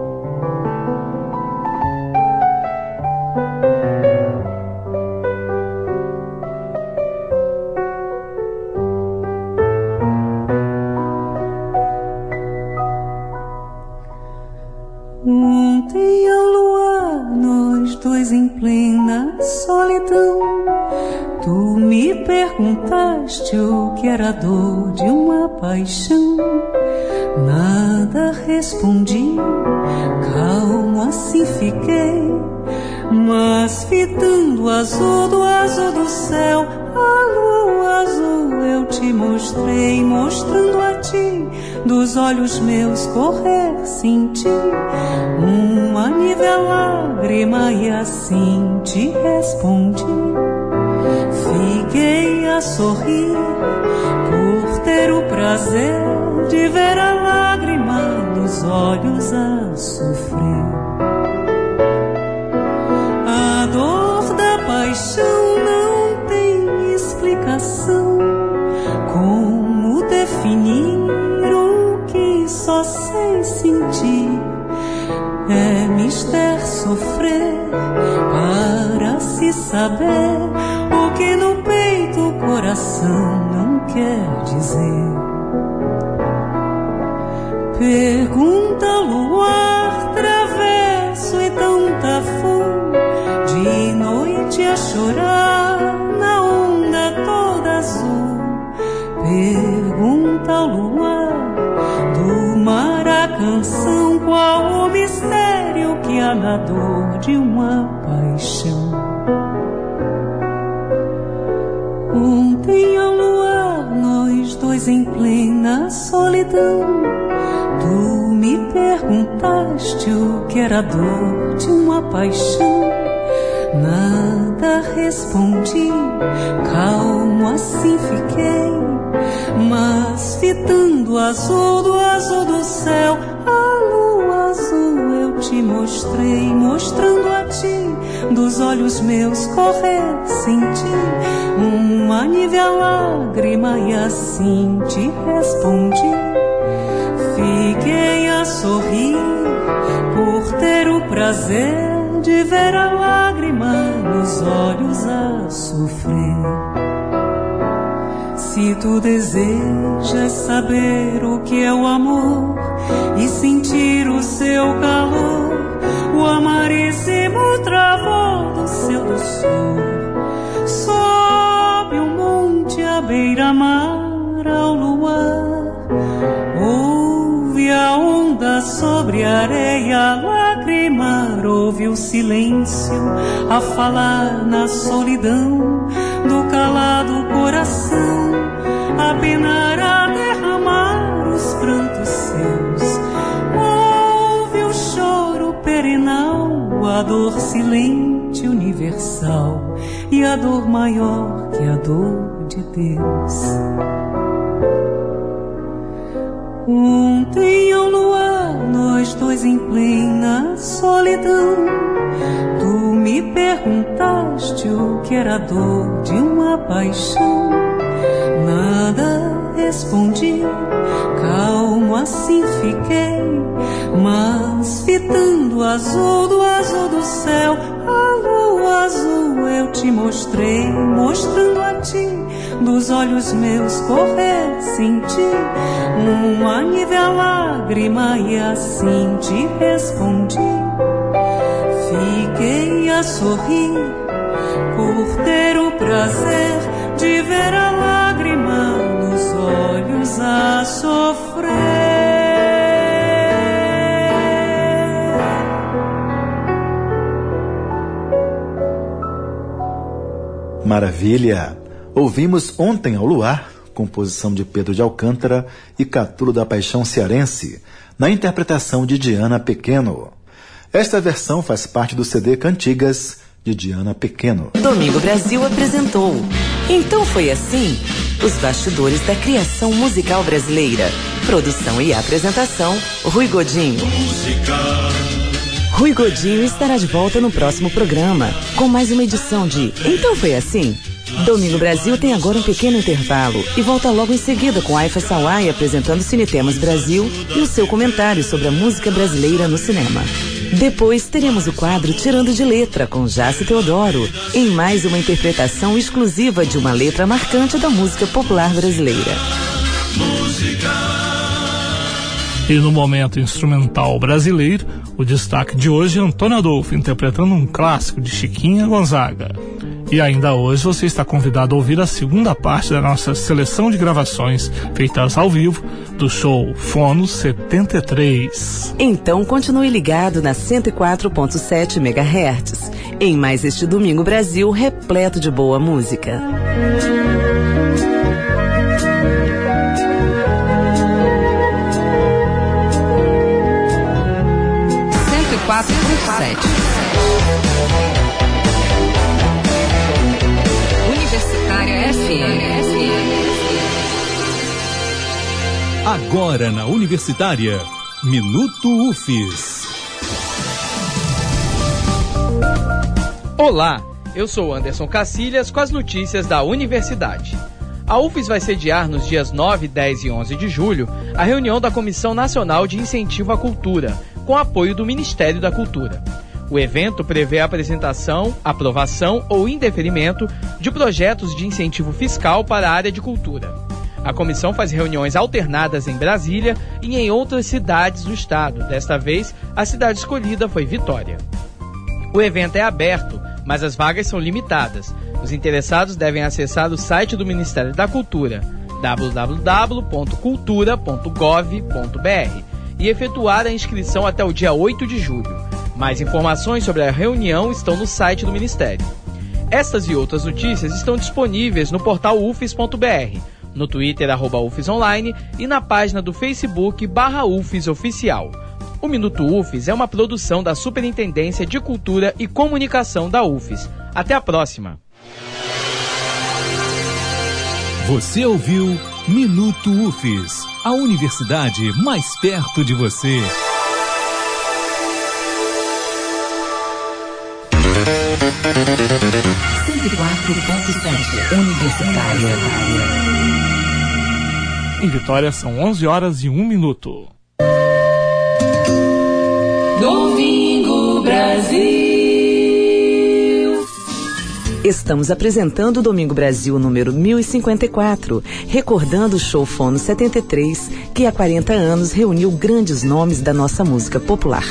Ontem ao luar, nós dois em plena solidão, tu me perguntaste o que era a dor de uma paixão. Nada respondi, calmo assim fiquei, mas fitando o azul do azul do céu, a lua azul eu te mostrei, mostrando a ti dos olhos meus correr, senti uma nível lágrima e assim te respondi. Fiquei a sorrir por ter o prazer de ver a lágrima dos olhos a sofrer. A dor da paixão não tem explicação, como definir o que só sei sentir. É mister sofrer para se saber o que no peito o coração não quer dizer. Pergunta ao luar travesso e tanta fome, de noite a chorar na onda toda azul. Pergunta ao luar do mar a canção, qual o mistério que há na dor de uma paixão. Ontem ao luar, nós dois em plena solidão, tu me perguntaste o que era a dor de uma paixão. Nada respondi, calmo assim fiquei, mas fitando o azul do azul do céu, a lua azul eu te mostrei, mostrando a ti dos olhos meus correr, senti uma nível lágrima e assim te respondi. Fiquei a sorrir por ter o prazer de ver a lágrima nos olhos a sofrer. Se tu desejas saber o que é o amor e sentir o seu calor, o amaríssimo travor do seu doçor, sobe o monte à beira-mar ao luar, ouve a onda sobre a areia lagrimar, ouve o silêncio a falar na solidão do calado coração. a penar, a derramar os prantos seus. Ouve o choro perenal, a dor silente universal e a dor maior que a dor de Deus. Ontem ao luar, nós dois em plena solidão, tu me perguntaste o que era a dor de uma paixão. Nada respondi, calmo assim fiquei, mas fitando o azul do azul do céu, a lua azul eu te mostrei, mostrando a ti, dos olhos meus correr senti uma nível lágrima e assim te respondi. Fiquei a sorrir por ter o prazer de ver a lágrima nos olhos a sofrer. Maravilha! Ouvimos Ontem ao Luar, composição de Pedro de Alcântara e Catulo da Paixão Cearense, na interpretação de Diana Pequeno. Esta versão faz parte do C D Cantigas, de Diana Pequeno. Domingo Brasil apresentou Então Foi Assim, os bastidores da criação musical brasileira. Produção e apresentação, Rui Godinho. Música. Rui Godinho estará de volta no próximo programa, com mais uma edição de Então Foi Assim. Domingo Brasil tem agora um pequeno intervalo e volta logo em seguida com Aifa Sawai apresentando Cinetemas Brasil e o seu comentário sobre a música brasileira no cinema. Depois teremos o quadro Tirando de Letra com Jace Teodoro, em mais uma interpretação exclusiva de uma letra marcante da música popular brasileira. Música. E no momento instrumental brasileiro, o destaque de hoje é Antônio Adolfo interpretando um clássico de Chiquinha Gonzaga. E ainda hoje você está convidado a ouvir a segunda parte da nossa seleção de gravações feitas ao vivo do show Fono setenta e três. Então continue ligado na cento e quatro ponto sete megahertz em mais este Domingo Brasil repleto de boa música. cento e quatro ponto sete. Universitária F M. Agora na Universitária, Minuto U F E S. Olá, eu sou Anderson Cacilhas com as notícias da Universidade. A U F E S vai sediar nos dias nove, dez e onze de julho a reunião da Comissão Nacional de Incentivo à Cultura, com apoio do Ministério da Cultura. O evento prevê a apresentação, aprovação ou indeferimento de projetos de incentivo fiscal para a área de cultura. A comissão faz reuniões alternadas em Brasília e em outras cidades do estado. Desta vez, a cidade escolhida foi Vitória. O evento é aberto, mas as vagas são limitadas. Os interessados devem acessar o site do Ministério da Cultura, w w w ponto cultura ponto gov ponto b r, e efetuar a inscrição até o dia oito de julho. Mais informações sobre a reunião estão no site do Ministério. Estas e outras notícias estão disponíveis no portal u f e s ponto b r, no Twitter, arroba U F E S Online, e na página do Facebook, barra U F E S Oficial. O Minuto U F E S é uma produção da Superintendência de Cultura e Comunicação da U F E S. Até a próxima! Você ouviu Minuto U F E S, a universidade mais perto de você. cento e quatro ponto sete Universitária. Em Vitória são onze horas e um minuto. Domingo Brasil. Estamos apresentando o Domingo Brasil número mil e cinquenta e quatro, recordando o show Fono setenta e três, que há quarenta anos reuniu grandes nomes da nossa música popular.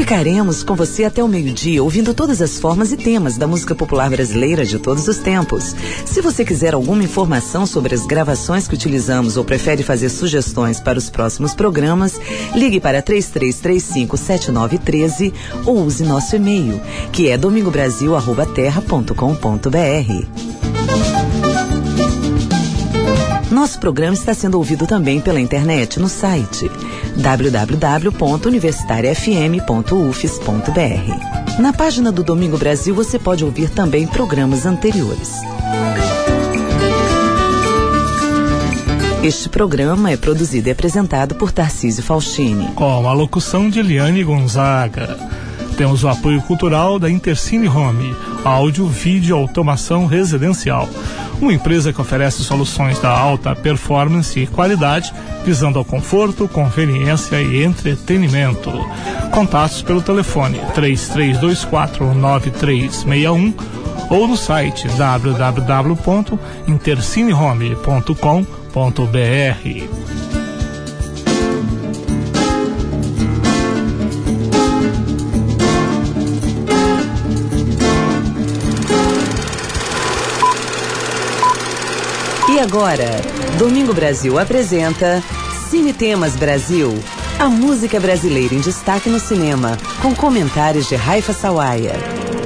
Ficaremos com você até o meio-dia, ouvindo todas as formas e temas da música popular brasileira de todos os tempos. Se você quiser alguma informação sobre as gravações que utilizamos ou prefere fazer sugestões para os próximos programas, ligue para três três três cinco sete nove um três ou use nosso e-mail, que é domingobrasil arroba terra ponto com ponto br. Nosso programa está sendo ouvido também pela internet no site w w w ponto universitária f m ponto u f s ponto b r. Na página do Domingo Brasil você pode ouvir também programas anteriores. Este programa é produzido e apresentado por Tarcísio Faustini, com a locução de Eliane Gonzaga. Temos o apoio cultural da Intercine Home, áudio, vídeo, automação residencial. Uma empresa que oferece soluções da alta performance e qualidade, visando ao conforto, conveniência e entretenimento. Contatos pelo telefone três três dois quatro nove três seis um ou no site w w w ponto intercinehome ponto com ponto b r. E agora, Domingo Brasil apresenta Cine Temas Brasil, a música brasileira em destaque no cinema, com comentários de Raifa Sawaia.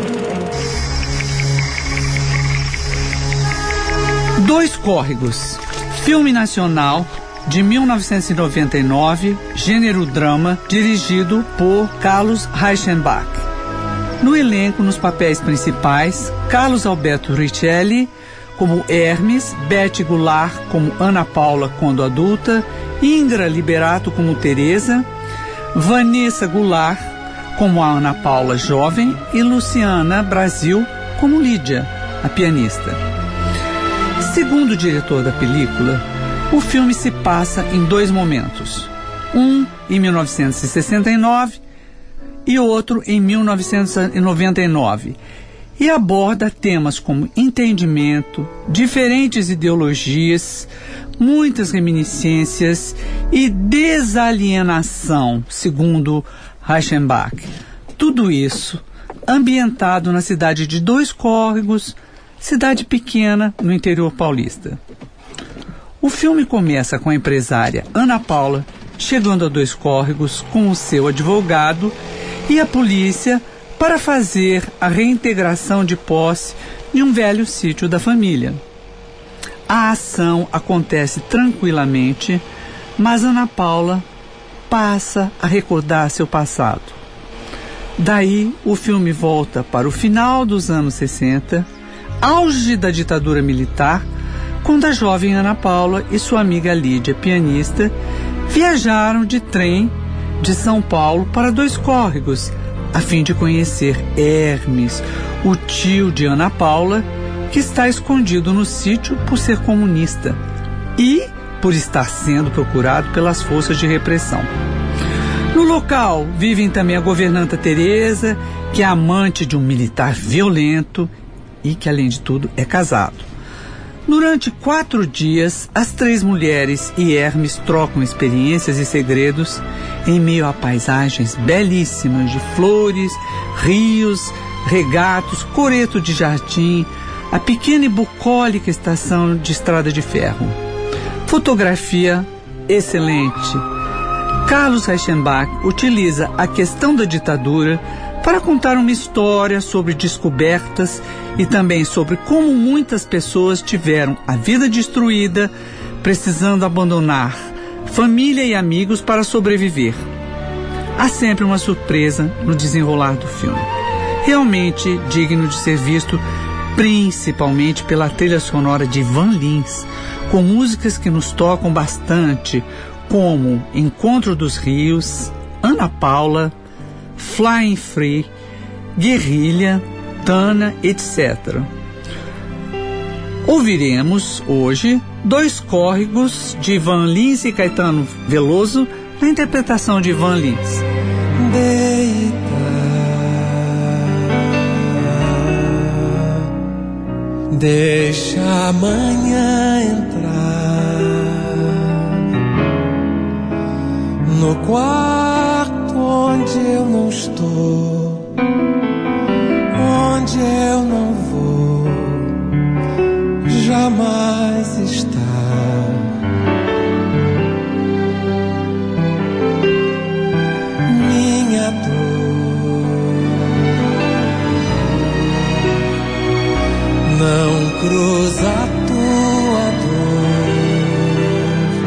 Dois Córregos, filme nacional de mil novecentos e noventa e nove, gênero drama, dirigido por Carlos Reichenbach. No elenco, nos papéis principais, Carlos Alberto Richelli como Hermes, Beth Goulart como Ana Paula quando adulta, Indra Liberato como Teresa, Vanessa Goulart como a Ana Paula jovem e Luciana Brasil como Lídia, a pianista. Segundo o diretor da película, o filme se passa em dois momentos, um em mil novecentos e sessenta e nove e outro em mil novecentos e noventa e nove, e aborda temas como entendimento, diferentes ideologias, muitas reminiscências e desalienação, segundo Reichenbach. Tudo isso ambientado na cidade de Dois Córregos, cidade pequena no interior paulista. O filme começa com a empresária Ana Paula chegando a Dois Córregos com o seu advogado e a polícia para fazer a reintegração de posse de um velho sítio da família. A ação acontece tranquilamente, mas Ana Paula passa a recordar seu passado. Daí, o filme volta para o final dos anos sessenta, auge da ditadura militar, quando a jovem Ana Paula e sua amiga Lídia, pianista, viajaram de trem de São Paulo para Dois Córregos, a fim de conhecer Hermes, o tio de Ana Paula, que está escondido no sítio por ser comunista e por estar sendo procurado pelas forças de repressão. No local vivem também a governanta Teresa, que é amante de um militar violento e que, além de tudo, é casado. Durante quatro dias, as três mulheres e Hermes trocam experiências e segredos em meio a paisagens belíssimas de flores, rios, regatos, coreto de jardim, a pequena e bucólica estação de estrada de ferro. Fotografia excelente. Carlos Reichenbach utiliza a questão da ditadura para contar uma história sobre descobertas e também sobre como muitas pessoas tiveram a vida destruída, precisando abandonar família e amigos para sobreviver. Há sempre uma surpresa no desenrolar do filme, realmente digno de ser visto, principalmente pela trilha sonora de Ivan Lins, com músicas que nos tocam bastante, como Encontro dos Rios, Ana Paula, Flying Free, Guerrilha, Tana, etcétera. Ouviremos hoje Dois Córregos, de Ivan Lins e Caetano Veloso, na interpretação de Ivan Lins. Deita, deixa amanhã entrar no quarto onde eu não estou, onde eu não vou jamais estar. Minha dor não cruza a tua dor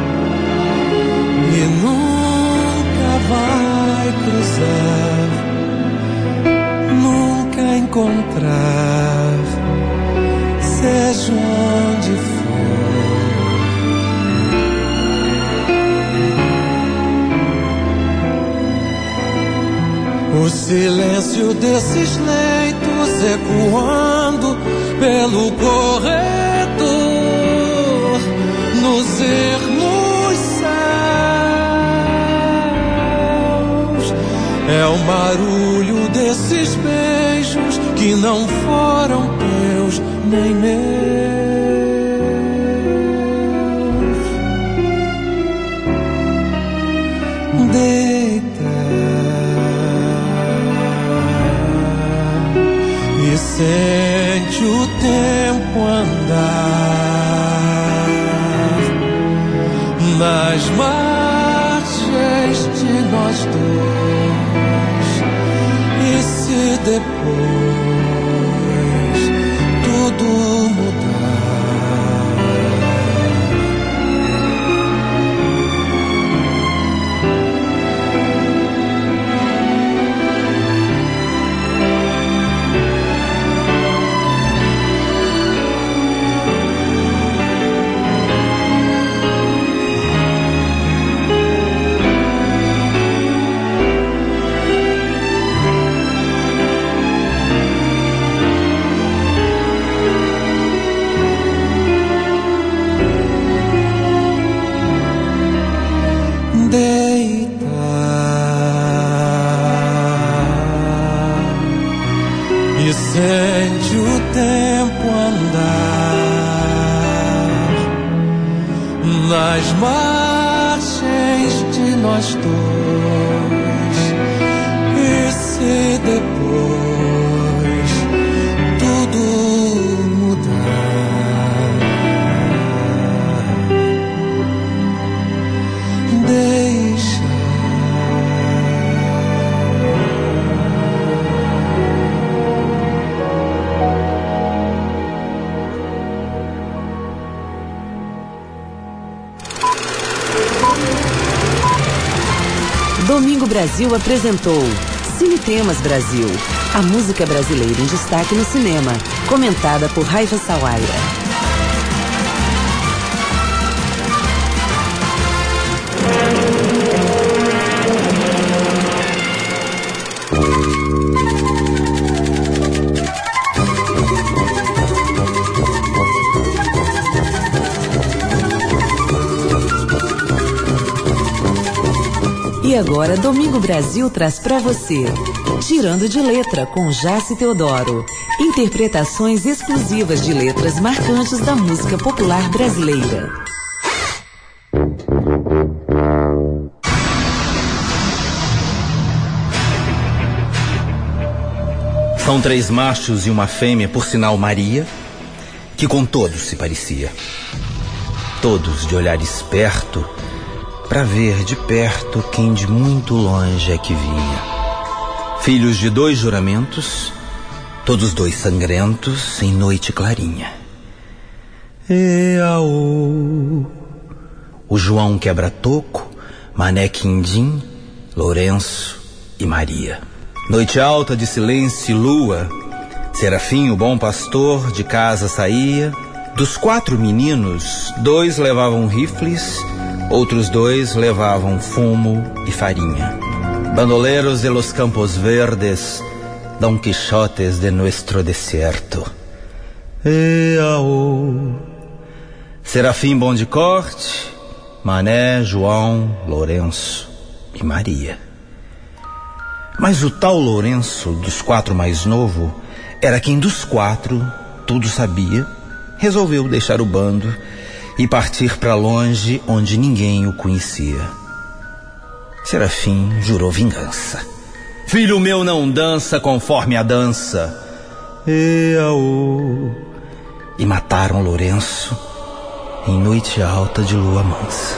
e nunca vai cruzar, nunca encontrar, seja onde for. O silêncio desses leitos ecoando pelo corredor, nos ermos céus, é o barulho desses beijos que não foram teus nem meus. Deita e sente o tempo andar nas margens de nós dois. E se depois tudo mudar, sente o tempo andar nas margens de nós dois. E se depois tudo mudar, deixa. Domingo Brasil apresentou Cine Temas Brasil, a música brasileira em destaque no cinema, comentada por Raifa Sawaira. E agora, Domingo Brasil traz pra você Tirando de Letra, com Jaci Teodoro. Interpretações exclusivas de letras marcantes da música popular brasileira. São três machos e uma fêmea, por sinal Maria, que com todos se parecia. Todos de olhar esperto, pra ver de perto quem de muito longe é que vinha. Filhos de dois juramentos, todos dois sangrentos em noite clarinha. Eaô, o João quebra-toco, Mané Quindim, Lourenço e Maria. Noite alta de silêncio e lua, Serafim, o bom pastor, de casa saía. Dos quatro meninos, dois levavam rifles, outros dois levavam fumo e farinha. Bandoleros de los campos verdes, Don Quixotes de nuestro desierto. Eaô, Serafim bom de corte, Mané, João, Lourenço e Maria. Mas o tal Lourenço, dos quatro mais novo, era quem dos quatro tudo sabia, resolveu deixar o bando e partir para longe onde ninguém o conhecia. Serafim jurou vingança. Filho meu não dança conforme a dança. E-a-ô. E mataram Lourenço em noite alta de lua mansa.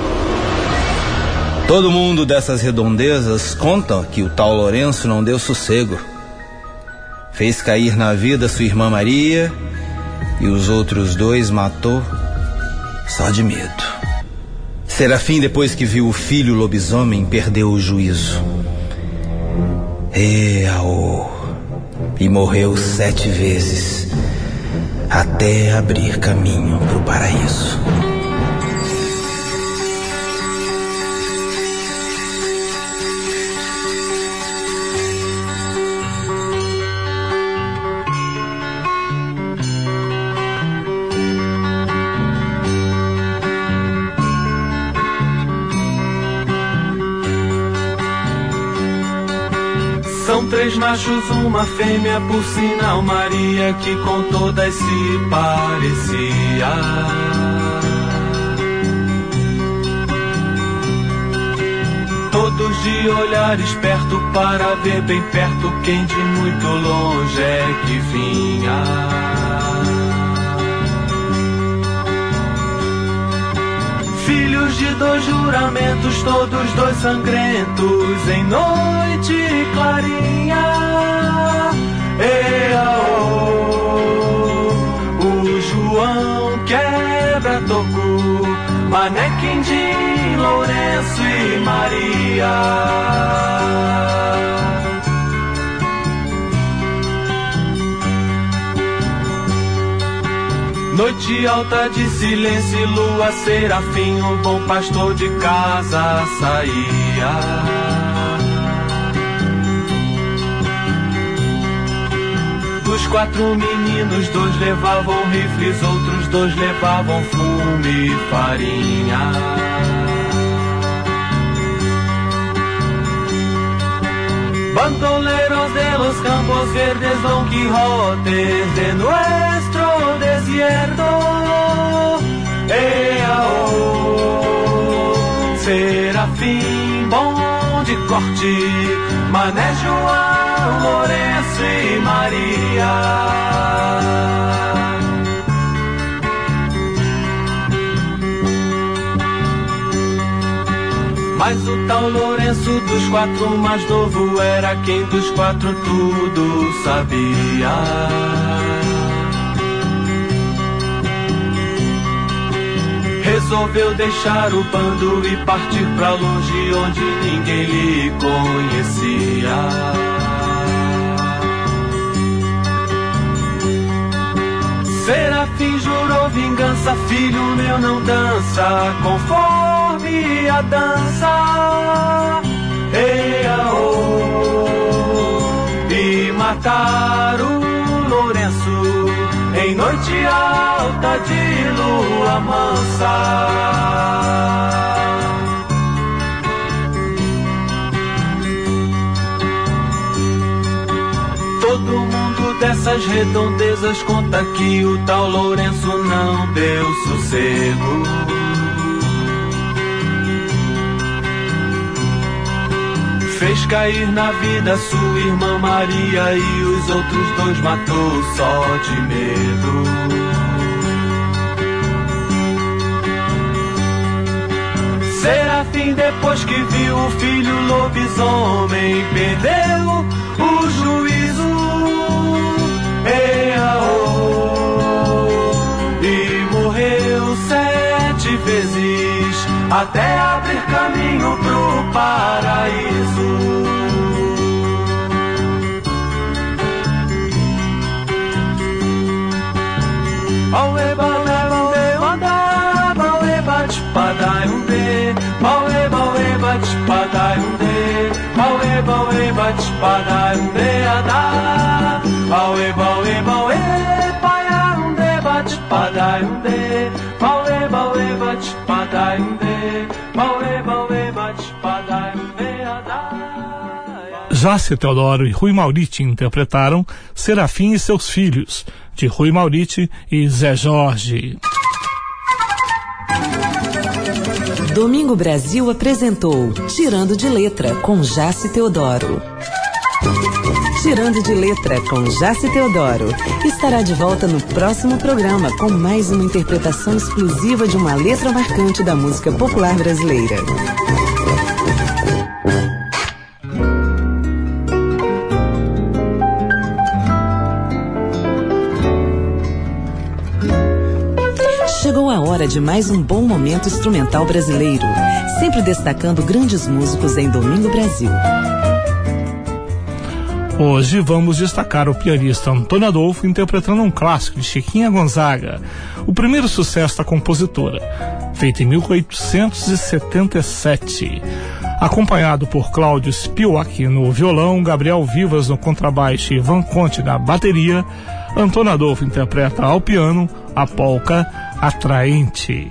Todo mundo dessas redondezas conta que o tal Lourenço não deu sossego. Fez cair na vida sua irmã Maria e os outros dois matou só de medo. Serafim, depois que viu o filho lobisomem, perdeu o juízo. E-a-ô. E morreu sete vezes até abrir caminho pro paraíso. São três machos, uma fêmea, por sinal Maria, que com todas se parecia. Todos de olhar esperto para ver bem perto quem de muito longe é que vinha. Filhos de dois juramentos, todos dois sangrentos, em noite clarinha. E-a-ô. O João quebra-toco, Mané Quindim, Lourenço e Maria. Noite alta de silêncio e lua, Serafim, o bom pastor de casa, saía. Dos quatro meninos, dois levavam rifles, outros dois levavam fumo e farinha. Bandoleros de los campos verdes, Don Quijote de nuestro desierto. E-a-ô. Serafim, bom de corte, Mané João, Lourenço e Maria. Mas o tal Lourenço dos quatro mais novo era quem dos quatro tudo sabia. Resolveu deixar o bando e partir pra longe onde ninguém lhe conhecia. Serafim jurou vingança, filho meu não dança conforme a dança. E-a-ô. E mataram o Lourenço em noite alta de lua mansa. Todo mundo dessas redondezas conta que o tal Lourenço não deu sossego. Fez cair na vida sua irmã Maria e os outros dois matou só de medo. Serafim, depois que viu o filho lobisomem, perdeu o juízo. E-a-ô. E morreu sete vezes até abrir caminho pro paraíso. Auê, balé, balé, onda, balé, bate, padai, um dê. Balé, balé, bate, padai, um dê. Balé, balé, bate, padai, um dê, adá. Balé, balé, balé, paia, um dê, bate, padai, um dê. Balé, balé, bate, padai, um dê. Balé, balé, bate, padai, um dê, adá. Jácia Teodoro e Rui Mauriti interpretaram Serafim e seus filhos, de Rui Mauriti e Zé Jorge. Domingo Brasil apresentou Tirando de Letra com Jaci Teodoro. Tirando de Letra com Jaci Teodoro estará de volta no próximo programa com mais uma interpretação exclusiva de uma letra marcante da música popular brasileira. Chegou a hora de mais um bom momento instrumental brasileiro, sempre destacando grandes músicos em Domingo Brasil. Hoje vamos destacar o pianista Antônio Adolfo interpretando um clássico de Chiquinha Gonzaga, o primeiro sucesso da compositora, feito em mil oitocentos e setenta e sete. Acompanhado por Cláudio Spivak no violão, Gabriel Vivas no contrabaixo e Ivan Conte na bateria, Antônio Adolfo interpreta ao piano a polca Atraente.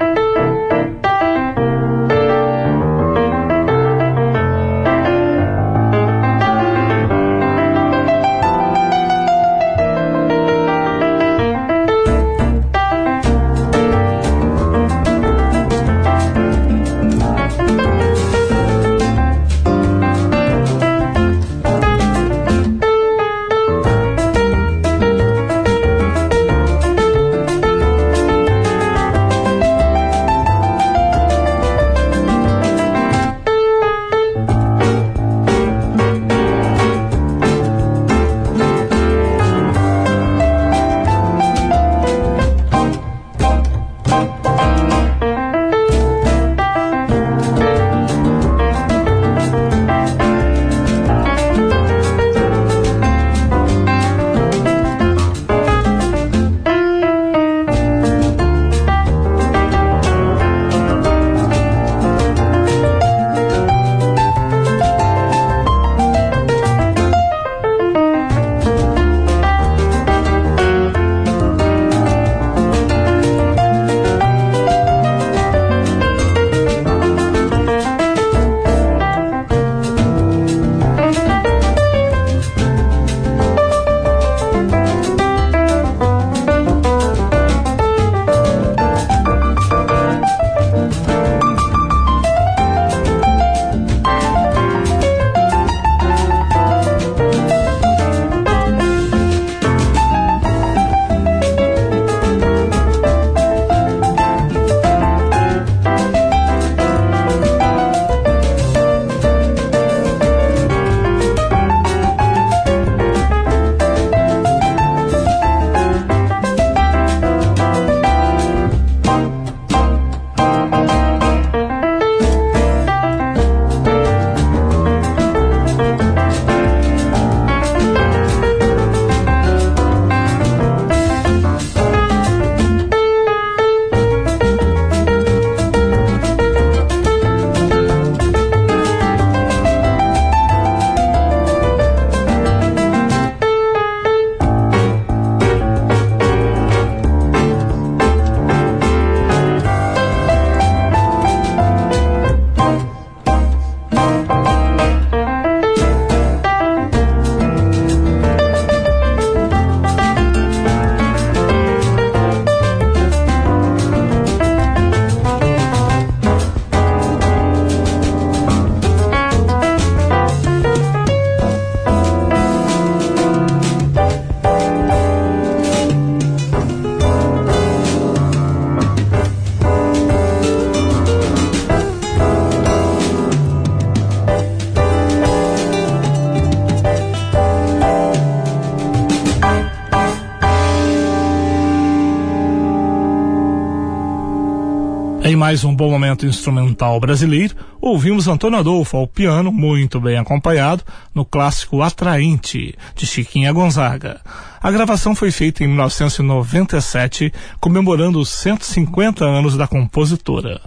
Em mais um bom momento instrumental brasileiro, ouvimos Antônio Adolfo ao piano, muito bem acompanhado, no clássico Atraente, de Chiquinha Gonzaga. A gravação foi feita em mil novecentos e noventa e sete, comemorando os cento e cinquenta anos da compositora.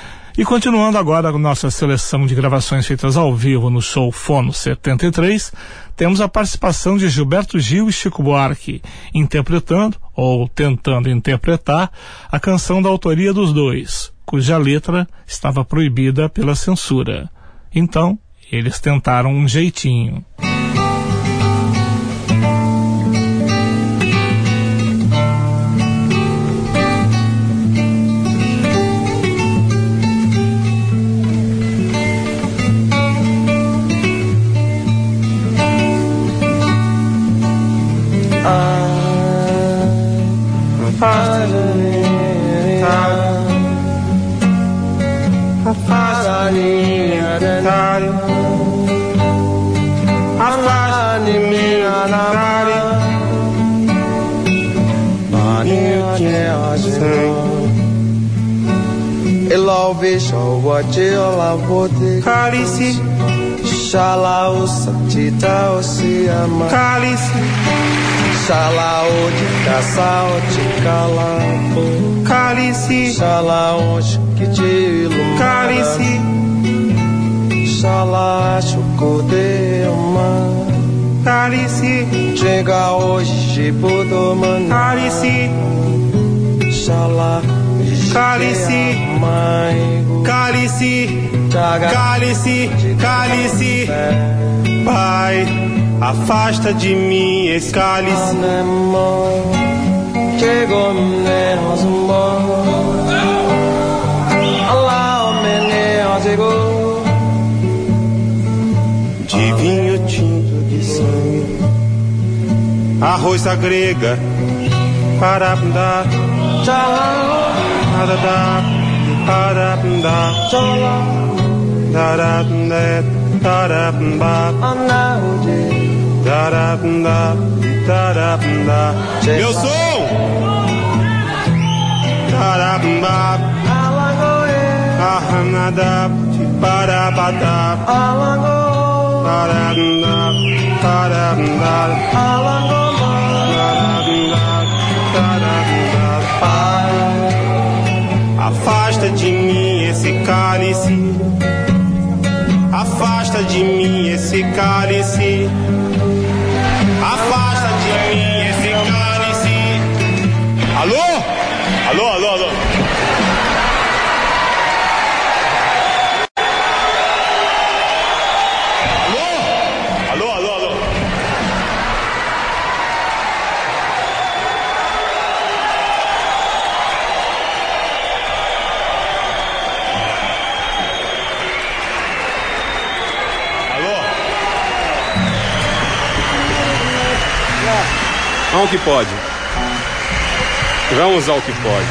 E continuando agora a nossa seleção de gravações feitas ao vivo no show Fono setenta e três, temos a participação de Gilberto Gil e Chico Buarque, interpretando, ou tentando interpretar, a canção da autoria dos dois, cuja letra estava proibida pela censura. Então, eles tentaram um jeitinho. Cálice, xalaú, satita, oceama. Cálice, xalaú de caça, de calapo. Cálice, xalaú que te ilumina. Cálice, xalá, chocodeama. Cálice, chega hoje, podomana. Cálice, xalá. Cálice, cálice, cálice, cálice, Pai, afasta de mim esse cálice. De vinho tinto de sangue, arroz à grega, para dar. Da da da da da da. Meu som! Ahanada parabada afasta de mim esse cálice, afasta de mim esse cálice, afasta de mim esse cálice. Alô? Alô, alô, alô. Alô, alô, alô, alô. Vamos que pode. Vamos ao que pode.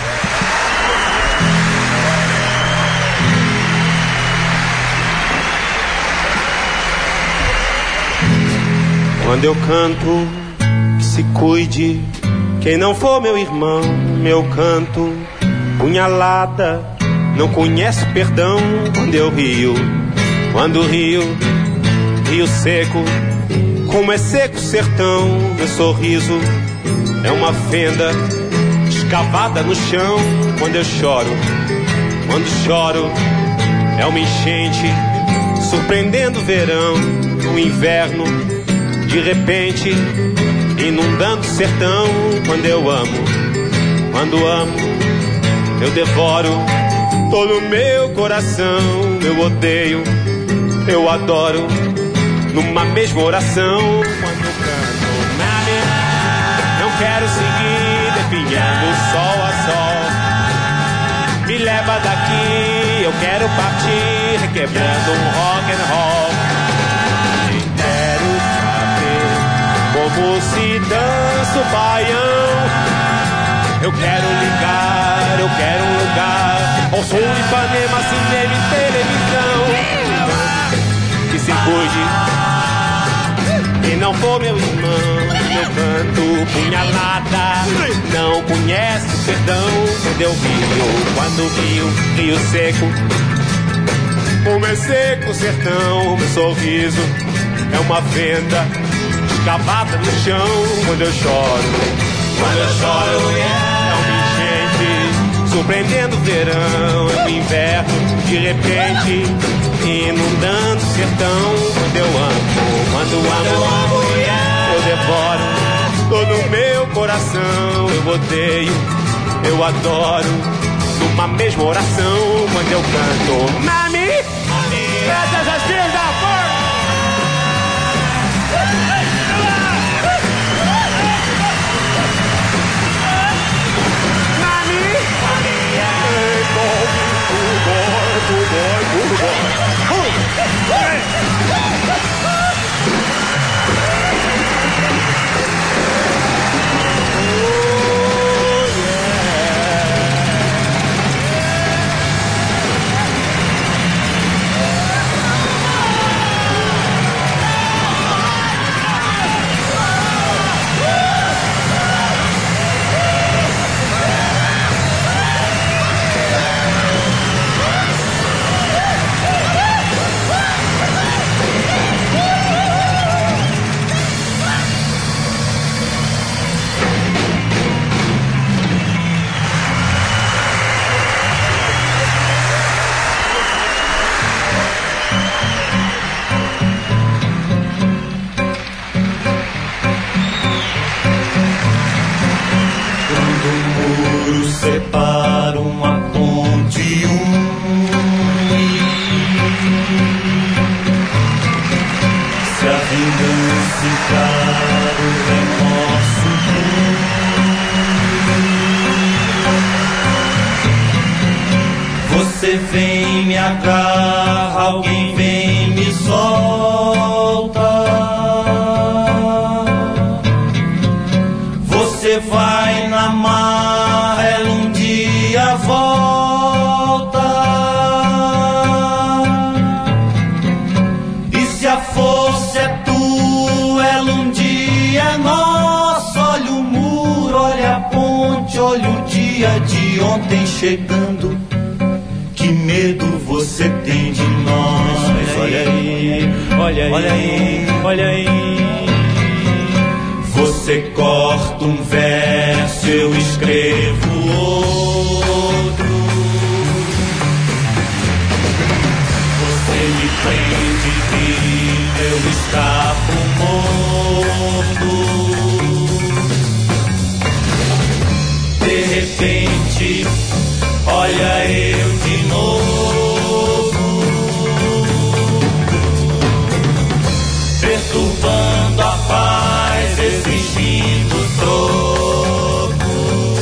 Quando eu canto, que se cuide. Quem não for meu irmão, meu canto, punhalada, não conhece perdão. Quando eu rio, quando rio, rio seco. Como é seco o sertão, meu sorriso é uma fenda escavada no chão. Quando eu choro, quando choro, é uma enchente surpreendendo o verão. O inverno, de repente, inundando o sertão. Quando eu amo, quando amo, eu devoro todo o meu coração. Eu odeio, eu adoro, numa mesma oração. Quando eu canto, mami, não quero seguir definhando sol a sol. Me leva daqui, eu quero partir, requebrando um rock and roll. Nem quero saber como se dança o baião. Eu quero ligar, eu quero um lugar ao som de Ipanema, cinema e televisão. Que se cuide. E não for meu irmão, meu canto, punhalada, não conhece o sertão. Quando eu rio, quando rio, rio seco. Como é seco o sertão, meu sorriso é uma fenda escavada no chão. Quando eu choro, quando eu choro, é uma enchente surpreendendo o verão. É o inverno, de repente, inundando o sertão. Quando eu amo, quando amo, eu devoro todo o meu coração. Eu odeio, eu adoro, numa mesma oração. Quando eu canto, mami, essas as filhas da porta. Mami, hey boy, boy, boy, boy, boy. Se a vingança encara o remorso duro, você vem, me agarra, alguém vem, me solta. Você vai na marra, ela um dia volta. E se a força é tua, ela um dia é nossa. Olha o muro, olha a ponte, olha o dia de ontem chegando. Que medo você tem de nós. Olha aí, olha aí, olha aí, olha aí. Você corta um verso, eu escrevo outro. Você me prende vivo, eu escapo morto. De repente, olha eu de novo, perturbando a paz, exigindo troco.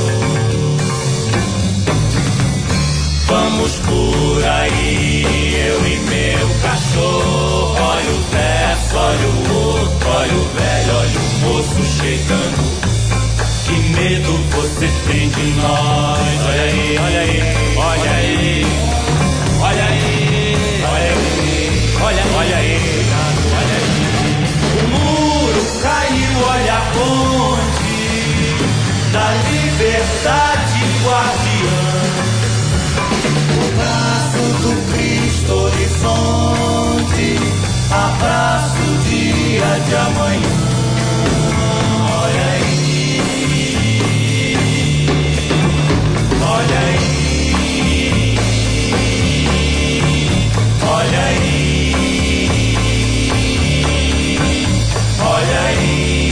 Vamos por aí, eu e meu cachorro. Olha o verso, olha o outro, olha o velho, olha o moço chegando. Que medo você tem de nós. Olha aí, olha aí, olha aí, olha aí, olha aí, olha, olha aí, olha aí. O muro caiu, olha a ponte da liberdade guardiã. O braço do Cristo horizonte abraça o dia de amanhã. Olha aí, olha aí, olha aí, olha aí.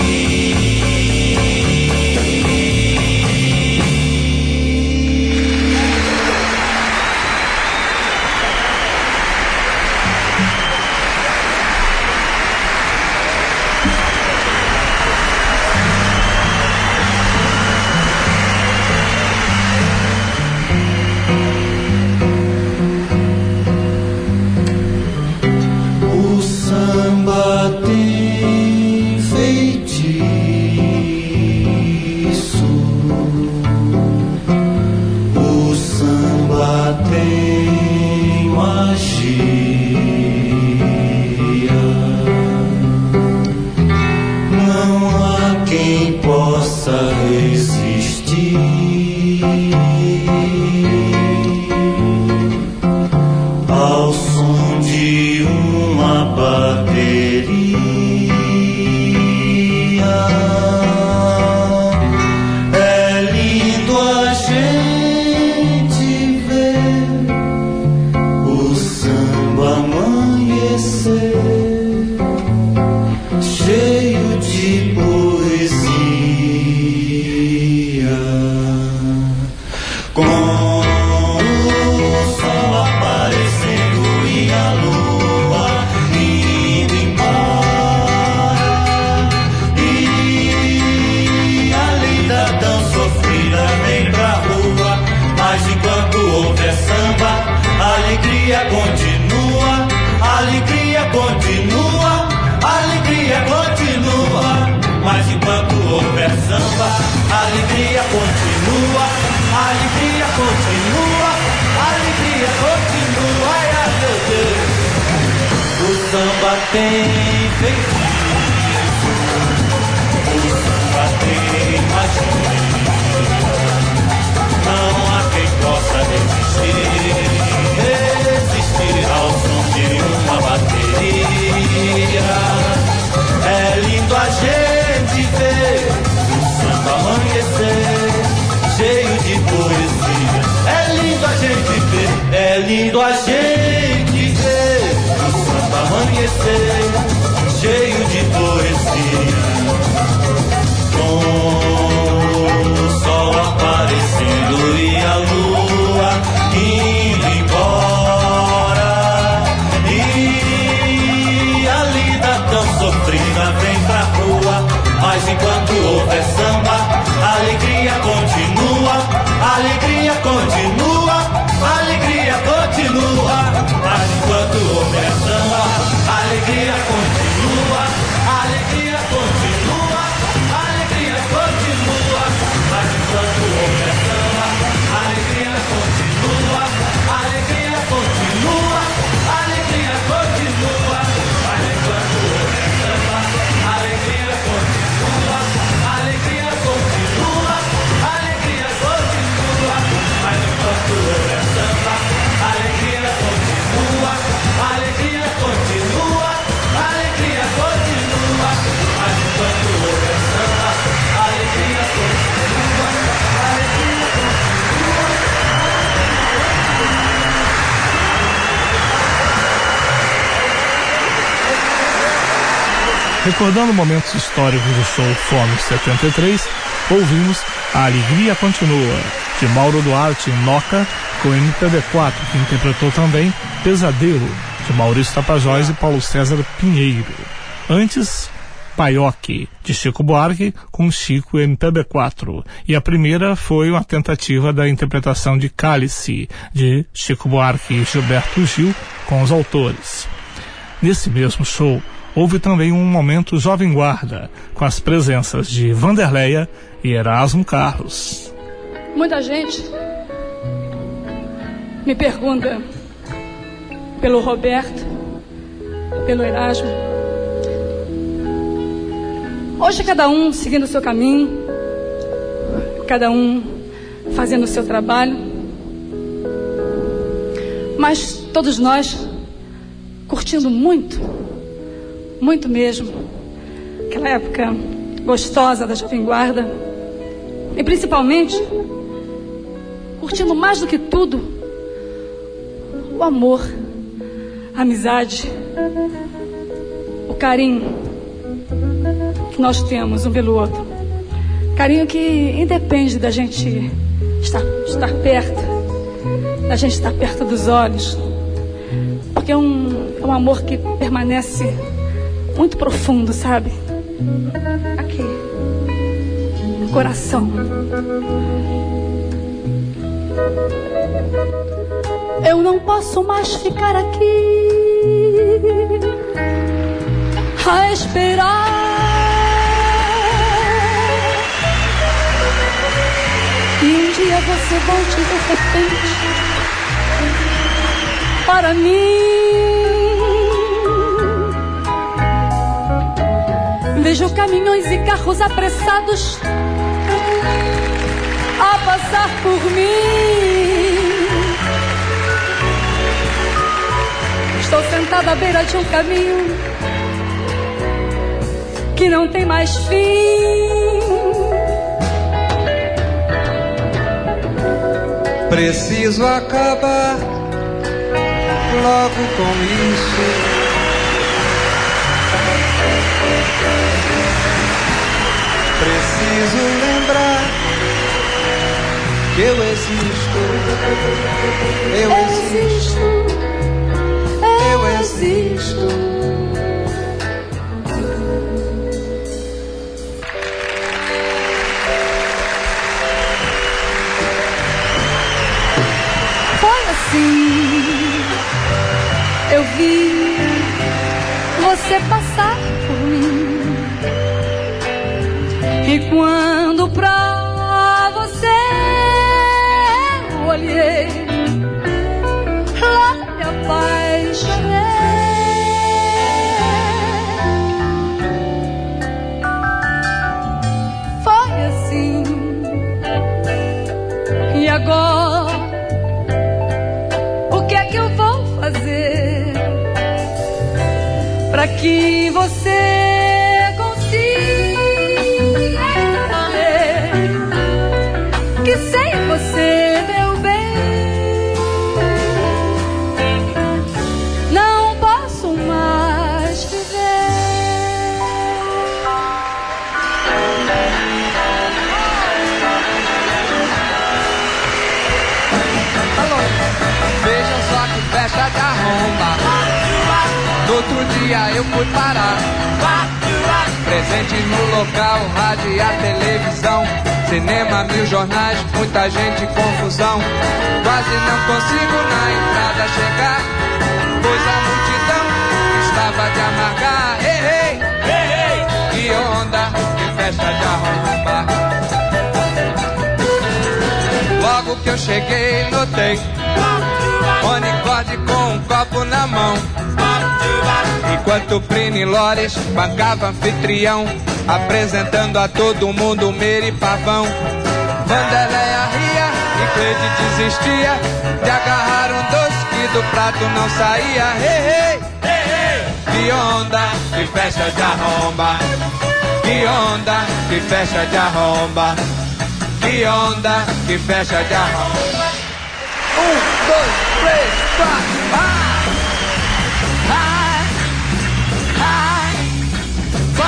É lindo a gente ver o samba amanhecer, cheio de poesia, com o sol aparecendo e a lua indo embora, e Recordando momentos históricos do show Fome setenta e três, ouvimos A Alegria Continua, de Mauro Duarte em Noca, com M P B quatro, que interpretou também Pesadelo, de Maurício Tapajós e Paulo César Pinheiro. Antes, Paioque, de Chico Buarque, com Chico M P B quatro. E a primeira foi uma tentativa da interpretação de Cálice, de Chico Buarque e Gilberto Gil, com os autores. Nesse mesmo show, houve também um momento Jovem Guarda, com as presenças de Vanderleia e Erasmo Carlos. Muita gente me pergunta pelo Roberto, pelo Erasmo. Hoje cada um seguindo o seu caminho, cada um fazendo o seu trabalho, mas todos nós curtindo muito, muito mesmo, aquela época gostosa da Jovem Guarda, e principalmente curtindo mais do que tudo o amor, a amizade, o carinho que nós temos um pelo outro. Carinho que independe da gente estar, estar perto, da gente estar perto dos olhos, porque é um, é um amor que permanece muito profundo, sabe? Aqui, no coração. Eu não posso mais ficar aqui a esperar que um dia você volte de repente para mim. Vejo caminhões e carros apressados a passar por mim. Estou sentada à beira de um caminho que não tem mais fim. Preciso acabar logo com isso. Preciso lembrar que eu existo. Eu existo. Eu existo. Foi assim, eu vi você passar por mim, e quando pra você eu olhei, lá me apaixonei. Foi assim, e agora o que é que eu vou fazer pra que você consiga entender que sem você, meu bem, não posso mais viver. Alô, vejam só que festa de arromba. No outro dia eu fui parar. Presentes no local, rádio e a televisão, cinema, mil jornais, muita gente, confusão. Quase não consigo na entrada chegar, pois a multidão estava de amargar. Ei, ei, ei, ei, que onda, que festa de arromba. Logo que eu cheguei, notei Onicorde com um copo na mão, enquanto Plínio e Lores bancava anfitrião, apresentando a todo mundo Meire e Pavão. Vanderleia ria e Cleide desistia de agarrar um doce que do prato não saía. Hey, hey, hey, hey. Que onda, que festa de arromba. Que onda, que festa de arromba. Que onda, que festa de arromba. Um, dois, três, quatro, vai! Vai! Vai!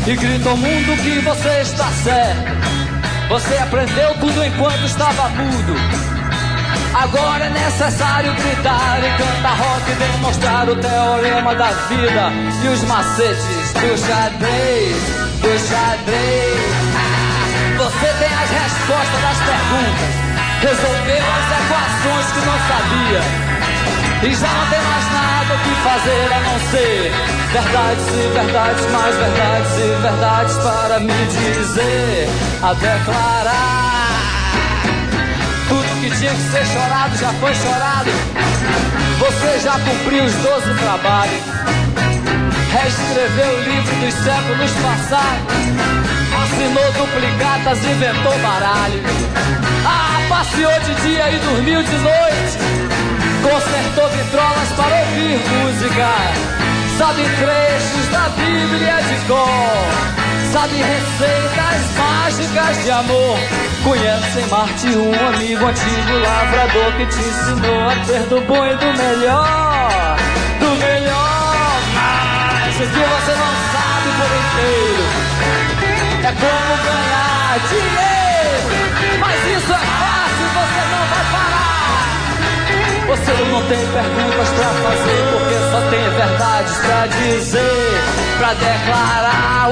e grita ao mundo que você está certo. Você aprendeu tudo enquanto estava mudo. Agora é necessário gritar e cantar rock e demonstrar o teorema da vida e os macetes do xadrez, do xadrez. Ah, você tem as respostas das perguntas, resolveu as equações que não sabia e já não tem mais nada o que fazer a não ser verdades e verdades, mais verdades e verdades para me dizer, a declarar. Tudo que tinha que ser chorado já foi chorado. Você já cumpriu os doze trabalhos, reescreveu o livro dos séculos passados, assinou duplicatas, inventou baralho. Ah, passeou de dia e dormiu de noite, consertou vitrolas para ouvir música, sabe trechos da Bíblia de cor, sabe receitas mágicas de amor. Conhece em Marte um amigo antigo lavrador que te ensinou a ter do bom e do melhor, do melhor. Mas o que você não sabe por inteiro é como ganhar dinheiro. Mas isso é fácil, você não vai parar. Você não tem perguntas pra fazer, porque só tem verdades pra dizer, pra declarar.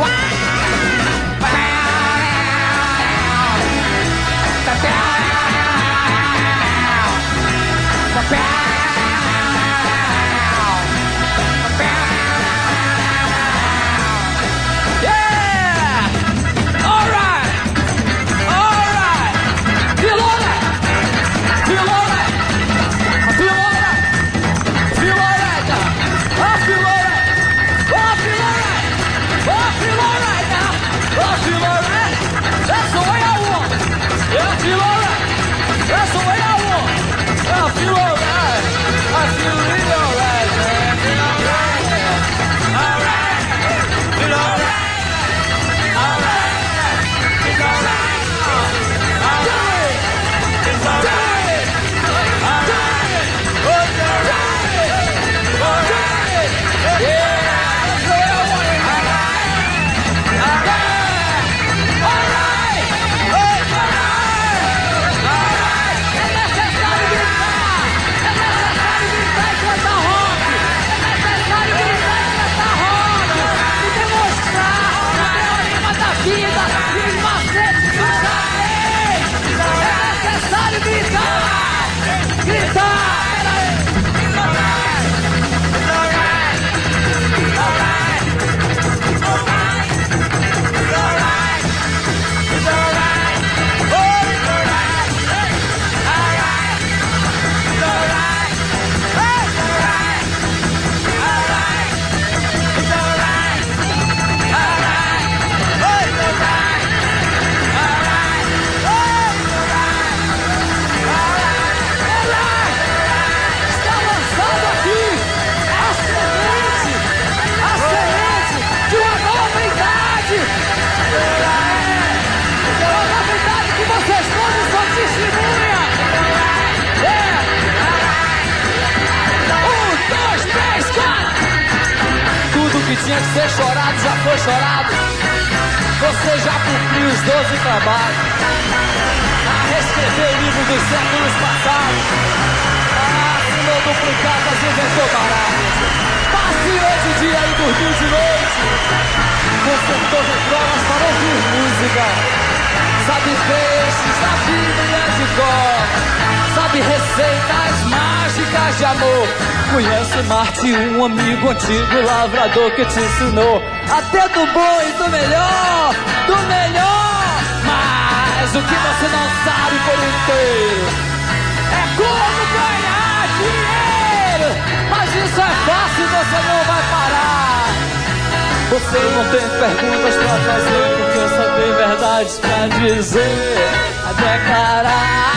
Tinha que ser chorado, já foi chorado. Você já cumpriu os doze trabalhos, a reescrever o livro dos séculos passados, assinou duplicadas e inventou baralhos, passeou de dia e dormiu de noite, consertou vitrolas para ouvir música, sabe peixes da Bíblia de cor, sabe receitas mágicas de amor. Conhece Marte, um amigo antigo lavrador que te ensinou até do bom e do melhor, do melhor. Mas o que você não sabe por inteiro é como ganhar dinheiro. Mas isso é fácil, você não vai parar. Você não tem perguntas pra fazer, porque só tem verdades pra dizer, a declarar.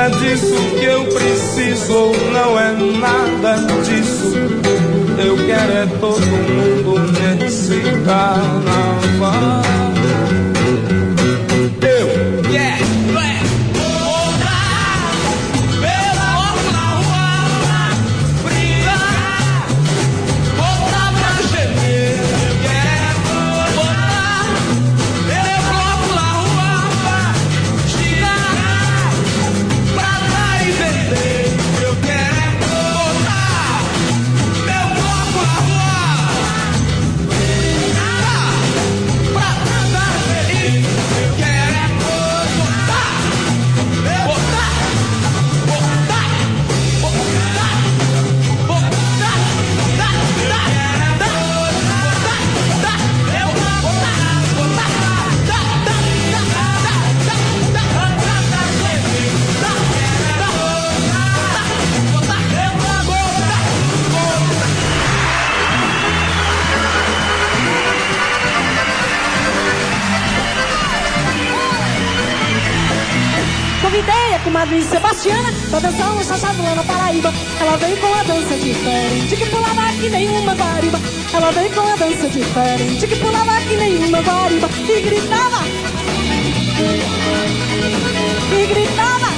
disso que eu preciso, ou não é nada disso. Eu quero é todo mundo nesse carnaval. Eu quero é botar meu bloco na rua, brincar, botar pra gemer. Eu quero botar meu bloco na rua, girar, pra dar e vender. Eu quero botar meu bloco na rua, brincar, pra dar e vender. Eu quero botar, botar, botar, botar, botar, dar, dar, dar, botar, eu vou botar, botar, dar, dar, dar, dar, dar, dar, botar, eu vou botar, Convidei a comadre Sebastiana pra dançar um chachado lá na Paraíba. Ela veio com a dança diferente que pulava que nem uma guariba. Ela veio com a dança diferente que pulava que nem uma guariba. E gritava, e gritava,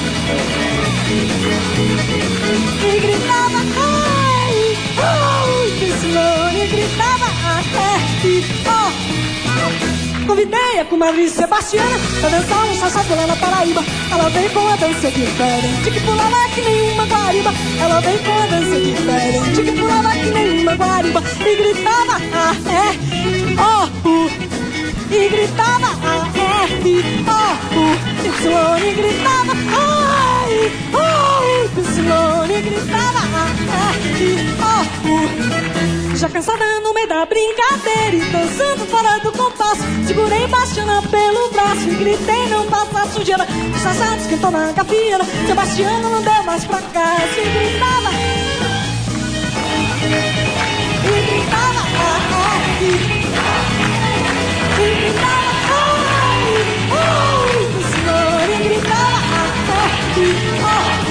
e gritava, ai, ai, que Simone gritava até que, ó. Convidei a comadre Sebastiana pra dançar um chachado lá na Paraíba. Ela veio com a dança diferente que pulava que nem uma guariba. Ela veio com a dança diferente que pulava que nem uma guariba. E gritava, ah, é, oh, uh. E gritava, ah, é, oh, uh. E Simone gritava, ai, ai, e Simone gritava, ah, é, oh, uh. Já cansada no meio da brincadeira e dançando fora do compasso, segurei Bastiana pelo braço e gritei, não passa sujeira. O chachado esquentou na gafieira, Sebastiano não deu mais pra cá. E gritava, e gritava, ah, ah, e, e gritava, ai, ai, o senhor, e gritava, ah, ah, e, oh,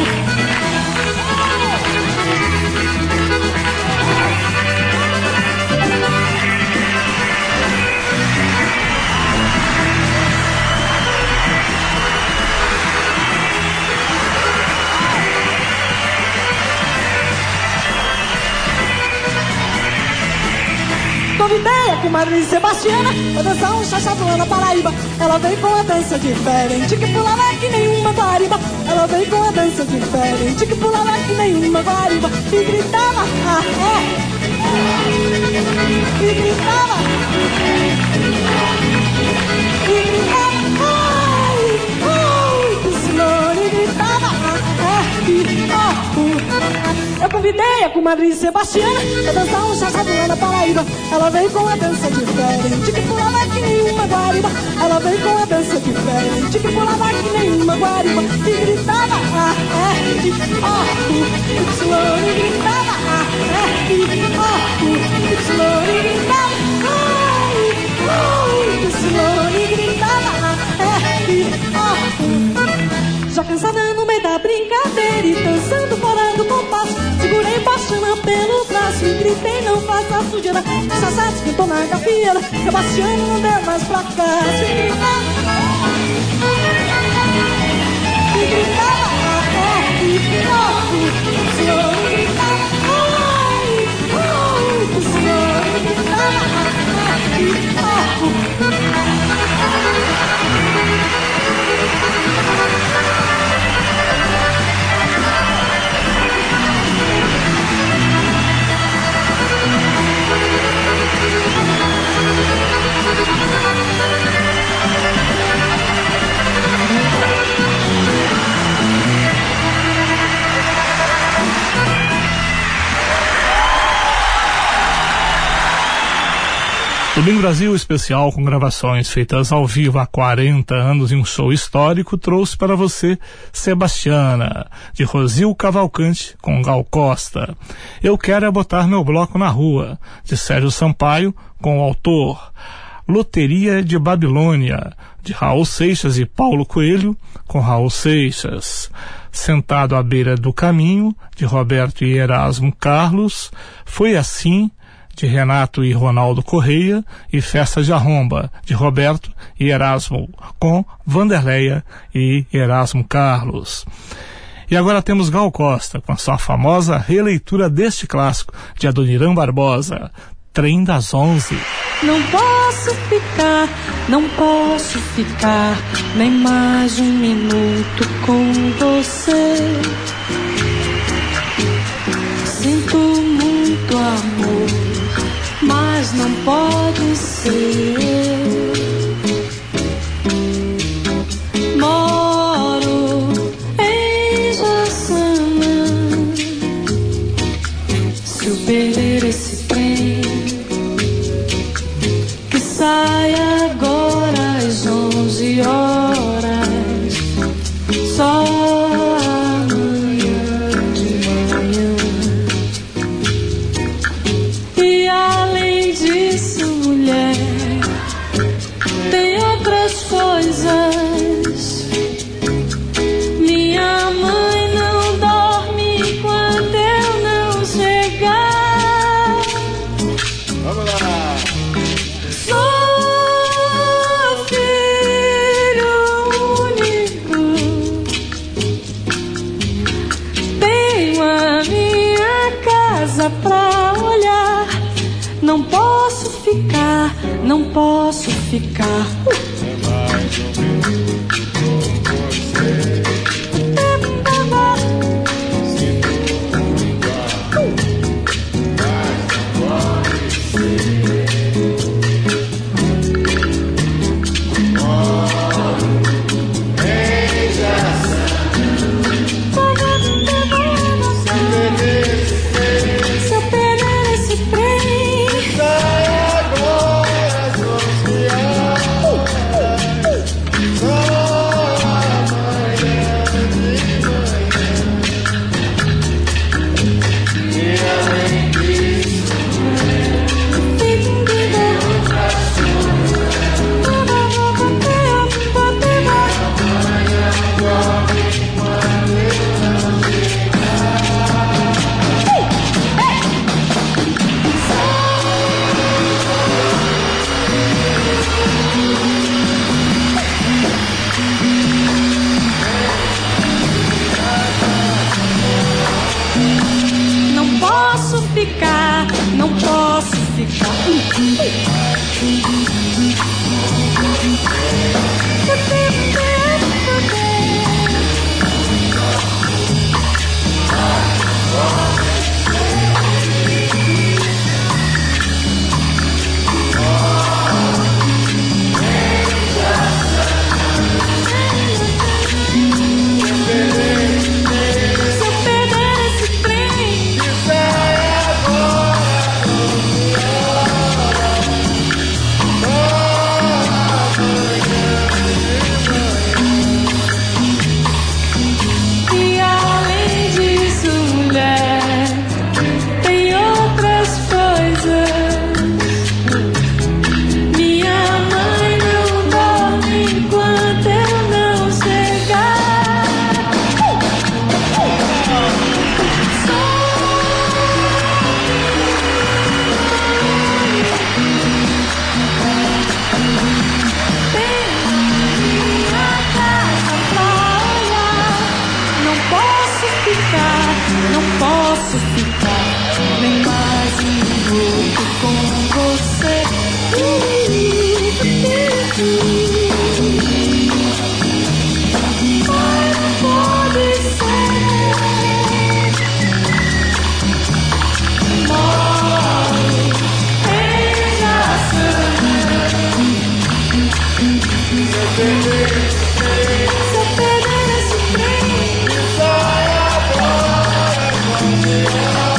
Convidei a comadre Sebastiana pra dançar um chachado lá na Paraíba. Ela veio com a dança diferente que pulava que nem uma guariba. Ela veio com a dança diferente que pulava que nem uma guariba. E gritava, ah, é, e gritava, e gritava, ai, ai, que Simone gritava, ah, é, e, oh, uh. Eu convidei a comadre Sebastiana pra dançar um chachado lá na Paraíba. Ela veio com a dança diferente que pulava que nem uma guariba. Ela veio com a dança diferente que pulava que nem uma guariba. E gritava, ah, é, e, oh, uh, y gritava, ah, é, e, oh, uh, y gritava, ai, ai, y gritava, ah, é, e, oh, uh. Já cansada no meio da brincadeira e dançando fora do compasso, segurei Bastiana pelo braço e gritei, não faça sujeira. O chachado esquentou na gafieira, Sebastiano não deu mais pra cá. E gritava, e gritava, ah, é, e, oh, o senhor gritava, ai, ai, o senhor gritava, ah, é, e, oh, Domingo Brasil especial com gravações feitas ao vivo há quarenta anos em um show histórico trouxe para você Sebastiana, de Rosil Cavalcante com Gal Costa. Eu Quero é Botar Meu Bloco na Rua, de Sérgio Sampaio com o autor. Loteria de Babilônia, de Raul Seixas e Paulo Coelho, com Raul Seixas. Sentado à beira do caminho, de Roberto e Erasmo Carlos. Foi assim, de Renato e Ronaldo Correia, e Festa de Arromba, de Roberto e Erasmo, com Vanderleia e Erasmo Carlos. E agora temos Gal Costa, com a sua famosa releitura deste clássico, de Adoniran Barbosa, Trem das Onze. Não posso ficar, não posso ficar nem mais um minuto com você. Sinto muito amor, mas não pode ser. Moro em Jaçanã. Se eu perder esse trem que sai agora às onze horas, só amanhã de manhã. E além disso, mulher, tem outras coisas. Minha mãe não dorme enquanto eu não chegar. Vamos lá. Sou filho único, tenho a minha casa pra olhar. Não posso ficar, não posso ficar. Se eu perder esse trem, Sai agora às onze horas, só amanhã de manhã. E além disso, tem outras coisas. Amanhã dorme quando eu não chegar. não posso ficar, não posso ficar. Se eu perder esse trem, Sai agora e além disso, mulher, tem outras coisas. Minha mãe não dorme enquanto eu não chegar. Minha casa pra olhar. Não posso ficar, não posso ficar nem mais um minuto com você. Mas não pode ser. Moro em Jaçanã. Se eu perder esse trem, Sai agora às onze horas.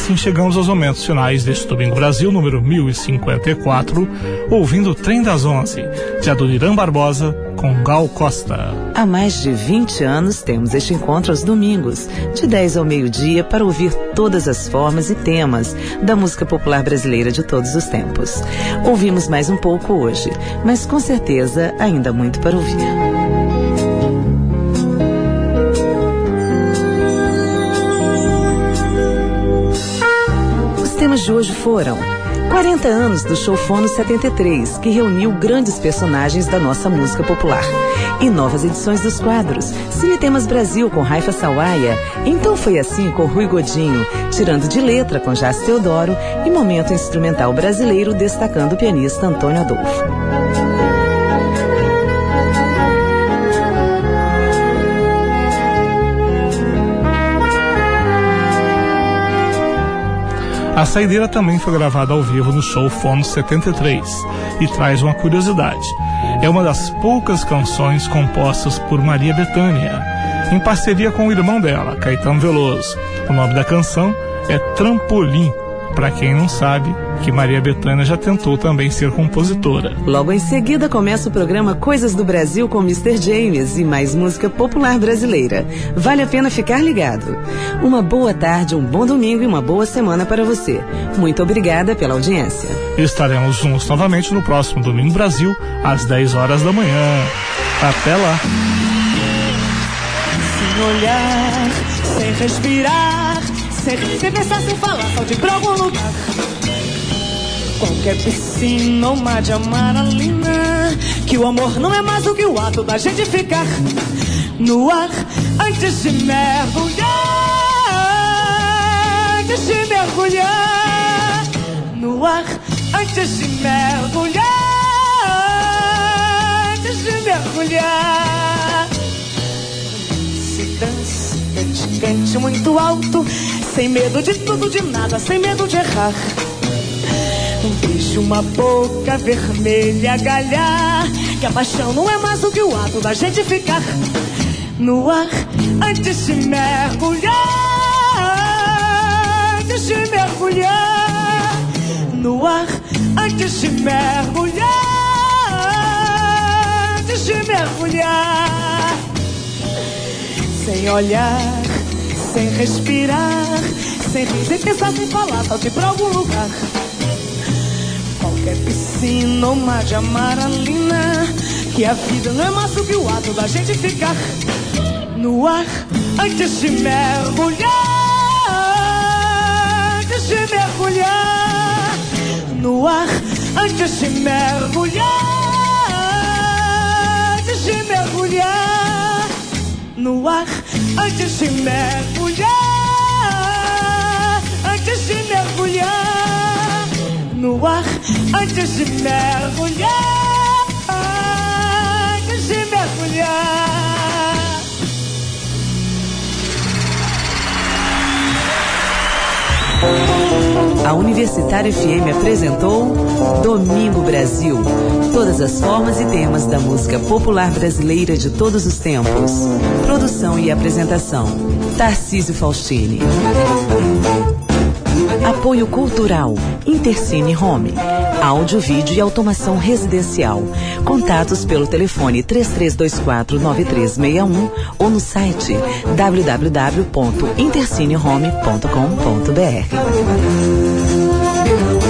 assim chegamos aos momentos finais deste Domingo Brasil, número mil e cinquenta e quatro, ouvindo o Trem das Onze, de Adoniran Barbosa, com Gal Costa. Há mais de vinte anos temos este encontro aos domingos, de dez ao meio-dia, para ouvir todas as formas e temas da música popular brasileira de todos os tempos. Ouvimos mais um pouco hoje, mas com certeza ainda há muito para ouvir. Os temas de hoje foram quarenta anos do Show Fono setenta e três, que reuniu grandes personagens da nossa música popular. E novas edições dos quadros Cine Temas Brasil com Raifa Sawaia, Então Foi Assim com Rui Godinho, Tirando de Letra com Jás Teodoro e Momento Instrumental Brasileiro destacando o pianista Antônio Adolfo. A saideira também foi gravada ao vivo no Show Fono setenta e três e traz uma curiosidade. É uma das poucas canções compostas por Maria Bethânia, em parceria com o irmão dela, Caetano Veloso. O nome da canção é Trampolim, para quem não sabe que Maria Bethânia já tentou também ser compositora. Logo em seguida começa o programa Coisas do Brasil com mister James e mais música popular brasileira. Vale a pena ficar ligado. Uma boa tarde, um bom domingo e uma boa semana para você. Muito obrigada pela audiência. Estaremos juntos novamente no próximo Domingo Brasil, às dez horas da manhã. Até lá. Sem olhar, sem respirar, sem, sem pensar, sem falar, só de ir pra algum lugar. Qualquer piscina ou mar de amaralina, que o amor não é mais do que o ato da gente ficar no ar antes de mergulhar, antes de mergulhar, no ar antes de mergulhar, antes de mergulhar. Se dança, cante, cante muito alto, sem medo de tudo, de nada, sem medo de errar. Deixe uma boca vermelha galhar, que a paixão não é mais do que o ato da gente ficar no ar antes de mergulhar, antes de mergulhar, no ar antes de mergulhar, antes de mergulhar. Sem olhar, sem respirar, sem rir, sem pensar, sem falar, só de ir pra algum lugar. Qualquer piscina ou mar de amaralina, que a vida não é mais do que o ato da gente ficar no ar antes de mergulhar, antes de mergulhar, no ar antes de mergulhar, antes de mergulhar, no ar antes de mergulhar, antes de mergulhar, no ar antes de mergulhar, antes de mergulhar. A Universitária F M apresentou Domingo Brasil. Todas as formas e temas da música popular brasileira de todos os tempos. Produção e apresentação, Tarcísio Faustini. Apoio Cultural, Intercine Home, áudio, vídeo e automação residencial. Contatos pelo telefone três três dois quatro nove três seis um ou no site w w w ponto intercinehome ponto com ponto b r.